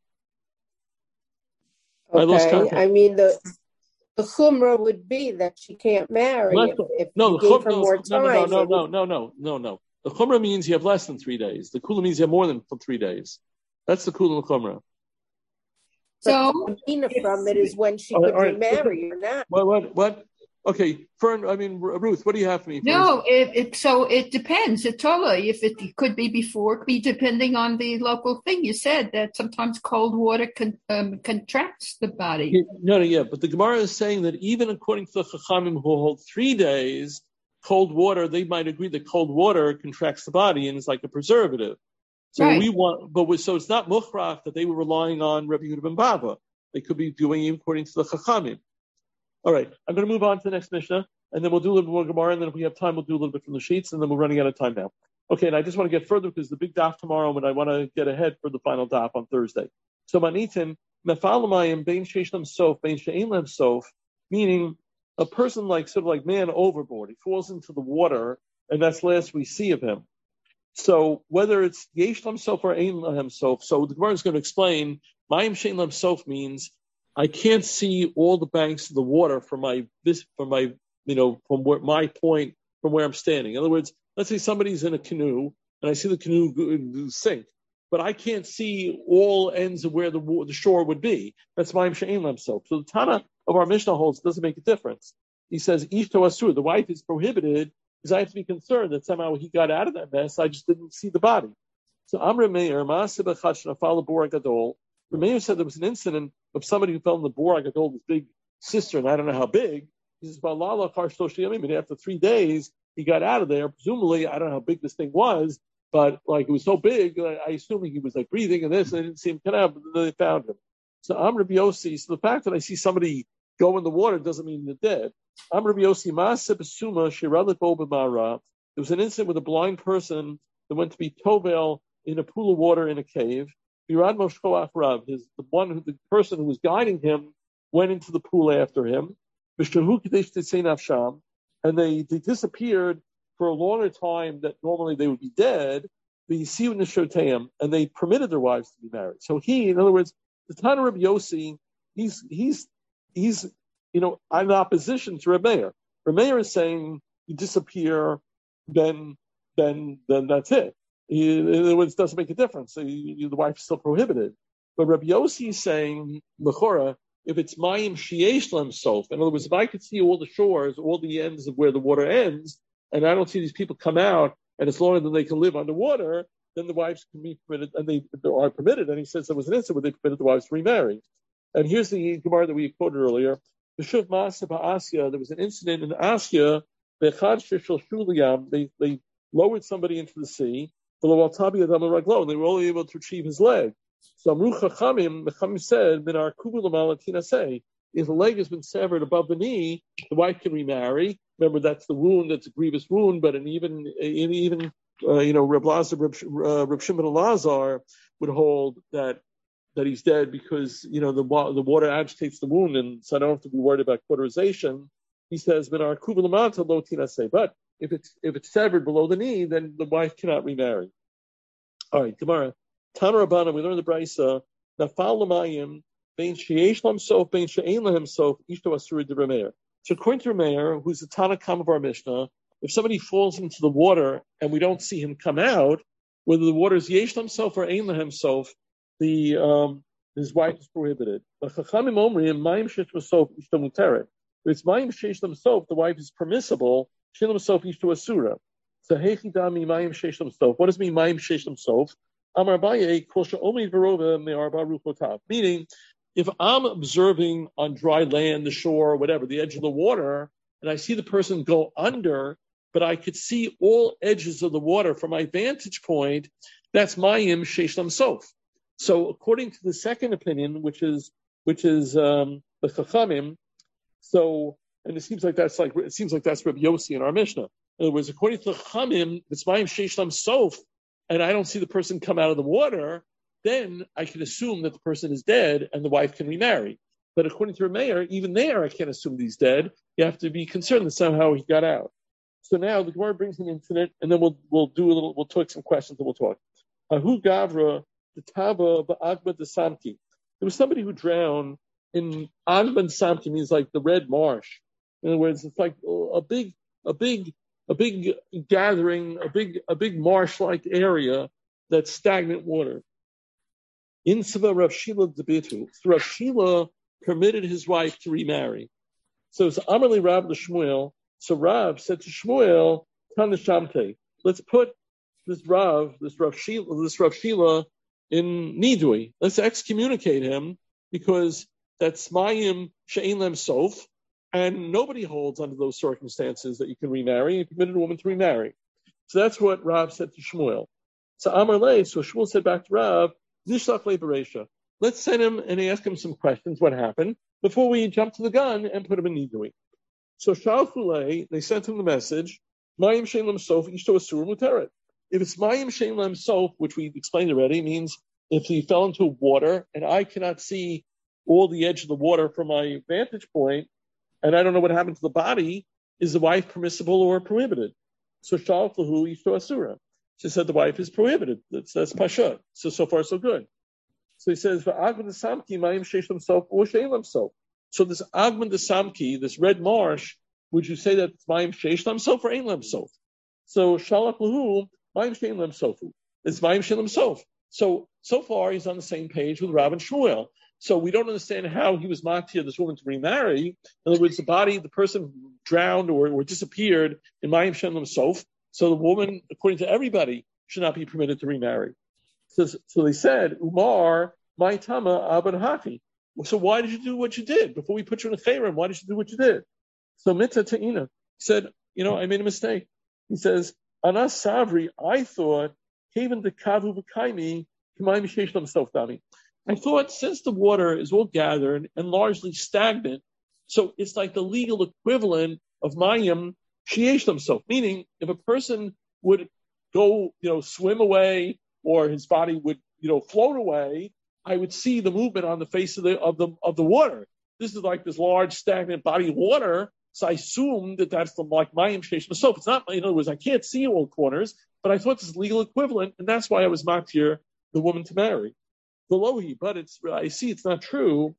Okay. I, I mean, the the chumrah would be that she can't marry if, if no, you the gave chum, her no, more no, time. No, no, no, no, no, no, no. The chumrah means you have less than three days. The kula means you have more than three days. That's the kula and the chumrah. So the meaning from it is when she could right, remarry or not. What? What? What? Okay, Fern. I mean, Ruth. What do you have for me? No, it, it, so it depends. It's totally if it, it could be before, it could be depending on the local thing. You said that sometimes cold water con, um, contracts the body. Yeah, no, no, yeah, but the Gemara is saying that even according to the Chachamim who hold three days, cold water, they might agree that cold water contracts the body and is like a preservative. So right. we want, but we, so it's not mukhrach that they were relying on Rabbi Yehuda ben Bava. They could be doing it according to the Chachamim. All right, I'm going to move on to the next Mishnah, and then we'll do a little bit more Gemara, and then if we have time, we'll do a little bit from the sheets, and then we're running out of time now. Okay, and I just want to get further because the big daf tomorrow, and I want to get ahead for the final daf on Thursday. So manitin mefalamayim bein sheishlam sof bein she'inlam sof, meaning a person like sort of like man overboard. He falls into the water, and that's last we see of him. So whether it's yeshlam sof or einlam sof, so the Gemara is going to explain mayim she'inlam sof means I can't see all the banks of the water from my this from my you know from where my point from where I'm standing. In other words, let's say somebody's in a canoe and I see the canoe sink, but I can't see all ends of where the the shore would be. That's my she'ein lam sof. So the Tana of our Mishnah holds doesn't make a difference. He says ishto asur, the wife is prohibited because I have to be concerned that somehow he got out of that mess. I just didn't see the body. So Amr Meir Ma'aseh b'chad shenafal l'bor gadol. The Meir said there was an incident of somebody who fell in the bor gadol, this big cistern. I don't know how big. He says, after three days, he got out of there. Presumably, I don't know how big this thing was, but like it was so big, I assume he was like breathing and this, and they didn't see him come out, but then they found him. So I'm Rabbi Yossi. So the fact that I see somebody go in the water doesn't mean they're dead. I'm Rabbi Yossi. There was an incident with a blind person that went to be tovel in a pool of water in a cave. His, the one who, the person who was guiding him went into the pool after him. And they, they disappeared for a longer time that normally they would be dead. And they permitted their wives to be married. So he, in other words, the Tana Rabbi Yossi, he's he's he's you know in opposition to Rabbi Meir. Rabbi Meir is saying you disappear, then then then that's it. He, in other words, it doesn't make a difference. So you, you, the wife is still prohibited. But Rabbi Yossi is saying, L'chora, if it's mayim sheyesh lem sof, in other words, if I could see all the shores, all the ends of where the water ends, and I don't see these people come out, and it's longer than they can live underwater, then the wives can be permitted, and they, they are permitted. And he says there was an incident where they permitted the wives to remarry. And here's the Gemara that we quoted earlier. The Shuv Masa Asya, there was an incident in Asya. They they lowered somebody into the sea. And they were only able to retrieve his leg. So Amru Chachamim, the Chachamim said, "Minar kubu l'malatina say." If the leg has been severed above the knee, the wife can remarry. Remember, that's the wound; that's a grievous wound. But in even, in even, uh, you know, Reb Lazar, Reb, uh, Reb Shimon Elazar would hold that that he's dead because you know the the water agitates the wound, and so I don't have to be worried about cauterization. He says, "Minar kubu l'malata lo tinaseh." But if it's if it's severed below the knee, then the wife cannot remarry. All right, Gemara. Tana Rabbana, we learn the Brisa. Nafal l'mayim. So according to Rameir, who's the Tanakam of our Mishnah, if somebody falls into the water and we don't see him come out, whether the water is yesh himself or ein himself, the um, his wife is prohibited. But Chachamim omrim mayim sheish l'sof ishta muteret. If it's mayim sheish l'sof, the wife is permissible. Sheish l'sof ishta asura. So heichi dami mayim sheish l'sof. What does it mean mayim sheish l'sof? Amar Abaye kol she'omid v'rova me'arba ruchotav. Meaning, if I'm observing on dry land, the shore, whatever, the edge of the water, and I see the person go under, but I could see all edges of the water from my vantage point, that's mayim sheish l'sof. So according to the second opinion, which is which is um, the Chachamim, so and it seems like that's like it seems like that's Reb Yossi in our Mishnah. In other words, according to the Chachamim, it's mayim sheish l'sof, and I don't see the person come out of the water, then I can assume that the person is dead and the wife can remarry. But according to Rameir, even there I can't assume that he's dead. You have to be concerned that somehow he got out. So now the Gemara brings an incident, and then we'll we'll do a little we'll talk some questions and we'll talk. Ahu Gavra the Taba Ba'agba de Samki. There was somebody who drowned in Agba de Samki, means like the Red Marsh. In other words, it's like a big a big a big gathering, a big a big marsh-like area that's stagnant water. In Siva Rav Shila Debitu, so Rav Shila permitted his wife to remarry. So it's Amarli Rav Shmuel. So Rav said to Shmuel, Tanashamte, let's put this Rav, this Rav Shila, this Rav Shila in Nidui. Let's excommunicate him because that's Mayim She'ein Lem Sof, and nobody holds under those circumstances that you can remarry. You permitted a woman to remarry. So that's what Rav said to Shmuel. So Amarle, so Shmuel said back to Rav, Nishlach le Bereisha. Let's send him and ask him some questions, what happened, before we jump to the gun and put him in Nidui. So Shalfule, they sent him the message, Mayim Shein Lem Sof, Ishto Asur Muteret. If it's Mayim Shein Lem Sof, which we explained already, means if he fell into water and I cannot see all the edge of the water from my vantage point, and I don't know what happened to the body, is the wife permissible or prohibited? So Shalflahu Ishto Asura. She said the wife is prohibited. That's, that's Pasha. So, so far, so good. So he says, Agman de Samki, Mayim Sheish Lemsof, or Shein Lemsof. So this Agman de Samki, this red marsh, would you say that it's Mayim Sheish Lemsof or Ein Lemsof? So Shalach Lahu, Mayim Shein Lemsofu. It's Mayim Shein Lemsof. So, so far, he's on the same page with Rav and Shmuel. So we don't understand how he was matir this woman to remarry. In other words, the body, the person drowned or, or disappeared in Mayim Shein Lemsof. So the woman, according to everybody, should not be permitted to remarry. So, so they said, Umar, my tama aban hachi. So why did you do what you did? Before we put you in a chayrim, why did you do what you did? So Mitzah Ta'ina said, you know, I made a mistake. He says, Anas Savri, I thought, Haven de Kavu V'kaimi, K'mayim Sheish Lemsof Dami. I thought since the water is all gathered and largely stagnant, so it's like the legal equivalent of Mayim Sheish Lemsof, meaning if a person would go, you know, swim away or his body would, you know, float away, I would see the movement on the face of the of the of the water. This is like this large stagnant body of water, so I assumed that that's the like Mayim Sheish Lemsof. It's not, in other words, I can't see all corners, but I thought this is legal equivalent, and that's why I was matir the woman to marry. The lohi, but it's I see it's not true.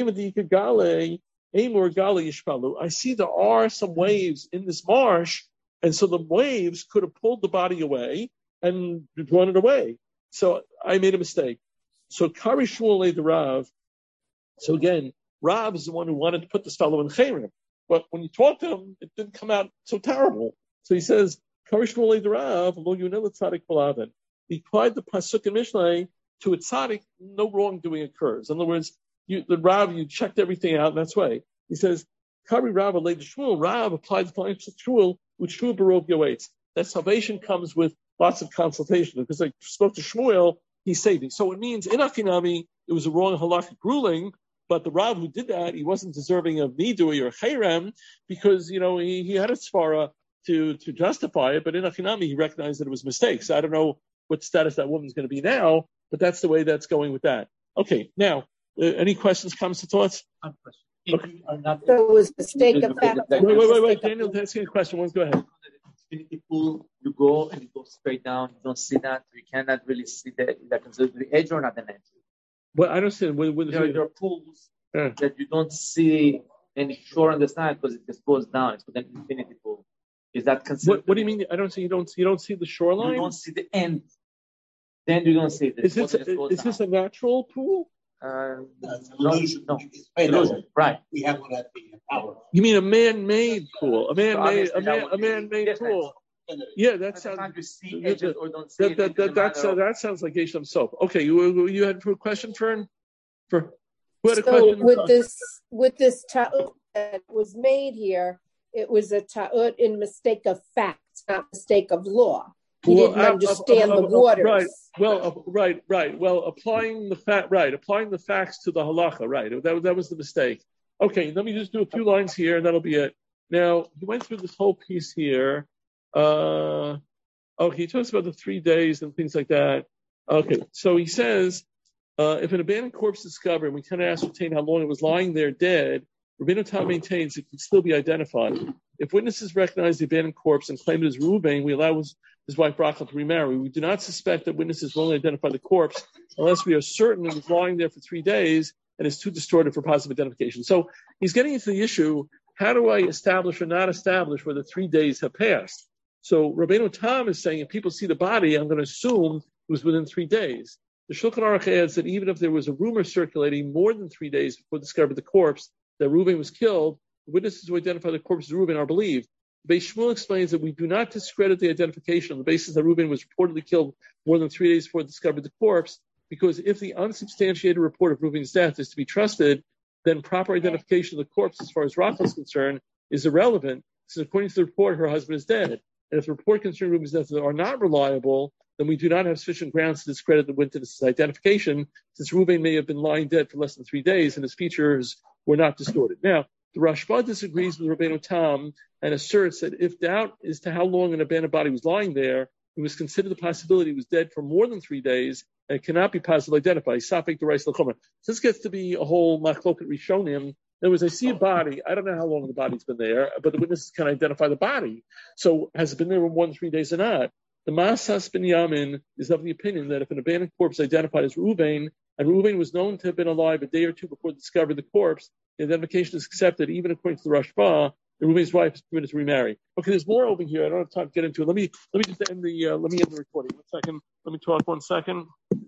I see there are some waves in this marsh, and so the waves could have pulled the body away and drawn it away. So I made a mistake. So Kari Shmuel the Rav. So again, Rav is the one who wanted to put this fellow in chayrim, but when you talk to him, it didn't come out so terrible. So he says, Kari Shmuel the Rav, lo yunel tzaddik b'laven. he applied the pasuk in Mishlei to a tzaddik, no wrongdoing occurs. In other words, you, the Rav, you checked everything out in that way. He says, Kari Rav laid Shmuel, Rav applied the following to Shmuel, which Shmuel Barov Yoetz. That salvation comes with lots of consultation. Because I spoke to Shmuel, he's saving. So it means, in Akinami, it was a wrong halakhic ruling, but the Rav who did that, he wasn't deserving of Nidui or Chayrem, because, you know, he, he had a svara to, to justify it, but in Akinami, he recognized that it was mistakes. So I don't know what status that woman's going to be now, but that's the way that's going with that. Okay, now, uh, any questions, comments, thoughts? One question. If Okay. you are not So it was mistake of fact. Wait, wait, wait, wait. Daniel, that's a question. Let's go ahead. Infinity pool, you go and you go straight down. You don't see that. You cannot really see the, like, the edge or not an edge. Well, I don't see it. What, what is There, it? there are pools Yeah. that you don't see any shore on the side because it just goes down. It's called an infinity pool. Is that considered? What, what do you mean? I don't see. You don't. You don't see the shoreline. You don't see the end. Then you don't see it. Is this? A, is this a natural pool? Uh, No, it's an no, illusion. no. It's made that Illusion. way. Right. We have one at the tower. You mean a man-made pool? A man-made. obviously A that man. would A be man-made different. pool. Yeah, that sounds. Sometimes you see that- edges that- or don't see That it. that It that, doesn't that's, uh, matter. that sounds like Geshem soap. Okay, you you had a question, Fern? For who had a So question? with this, with this ta'ut that was made here, it was a ta'ut in mistake of fact, not mistake of law. He Well, didn't uh, understand uh, uh, the uh, waters. Right. Well, uh, right, right. Well, applying the fact, right, applying the facts to the halacha, right. That, that was the mistake. Okay, let me just do a few lines here, and that'll be it. Now, he went through this whole piece here. Uh, okay, he talks about the three days and things like that. Okay, so he says, uh, if an abandoned corpse is discovered, and we cannot ascertain how long it was lying there dead, Rabbeinu Tam maintains it can still be identified. If witnesses recognize the abandoned corpse and claim it as Reuben, we allow his, his wife Rachel to remarry. We do not suspect that witnesses will only identify the corpse unless we are certain it was lying there for three days and is too distorted for positive identification. So he's getting into the issue, how do I establish or not establish whether three days have passed? So Rabbeinu Tam is saying, if people see the body, I'm going to assume it was within three days. The Shulchan Aruch adds that even if there was a rumor circulating more than three days before they discovered the corpse that Reuben was killed, witnesses who identify the corpse as Reuben are believed. Beis Shmuel explains that we do not discredit the identification on the basis that Reuben was reportedly killed more than three days before they discovered the corpse, because if the unsubstantiated report of Reuben's death is to be trusted, then proper identification of the corpse as far as Rachel is concerned is irrelevant, since according to the report, her husband is dead. And if the report concerning Reuben's death are not reliable, then we do not have sufficient grounds to discredit the witness's identification, since Reuben may have been lying dead for less than three days and his features were not distorted. Now, the Rashba disagrees with Rabbeinu Tam and asserts that if doubt as to how long an abandoned body was lying there, it was considered the possibility it was dead for more than three days and it cannot be positively identified. Safek D'Oraisa L'Chomer. So this gets to be a whole machloket rishonim. In other words, I see a body. I don't know how long the body's been there, but the witnesses can identify the body. So has it been there for more than three days or not? The Masas Ben Yamin is of the opinion that if an abandoned corpse identified as Reuben, and Reuben was known to have been alive a day or two before they discovered the corpse, the identification is accepted, even according to the Rashba. Reuben's wife is permitted to remarry. Okay, there's more over here. I don't have time to get into it. Let me let me just end the uh, let me end the recording. One second. Let me talk one second.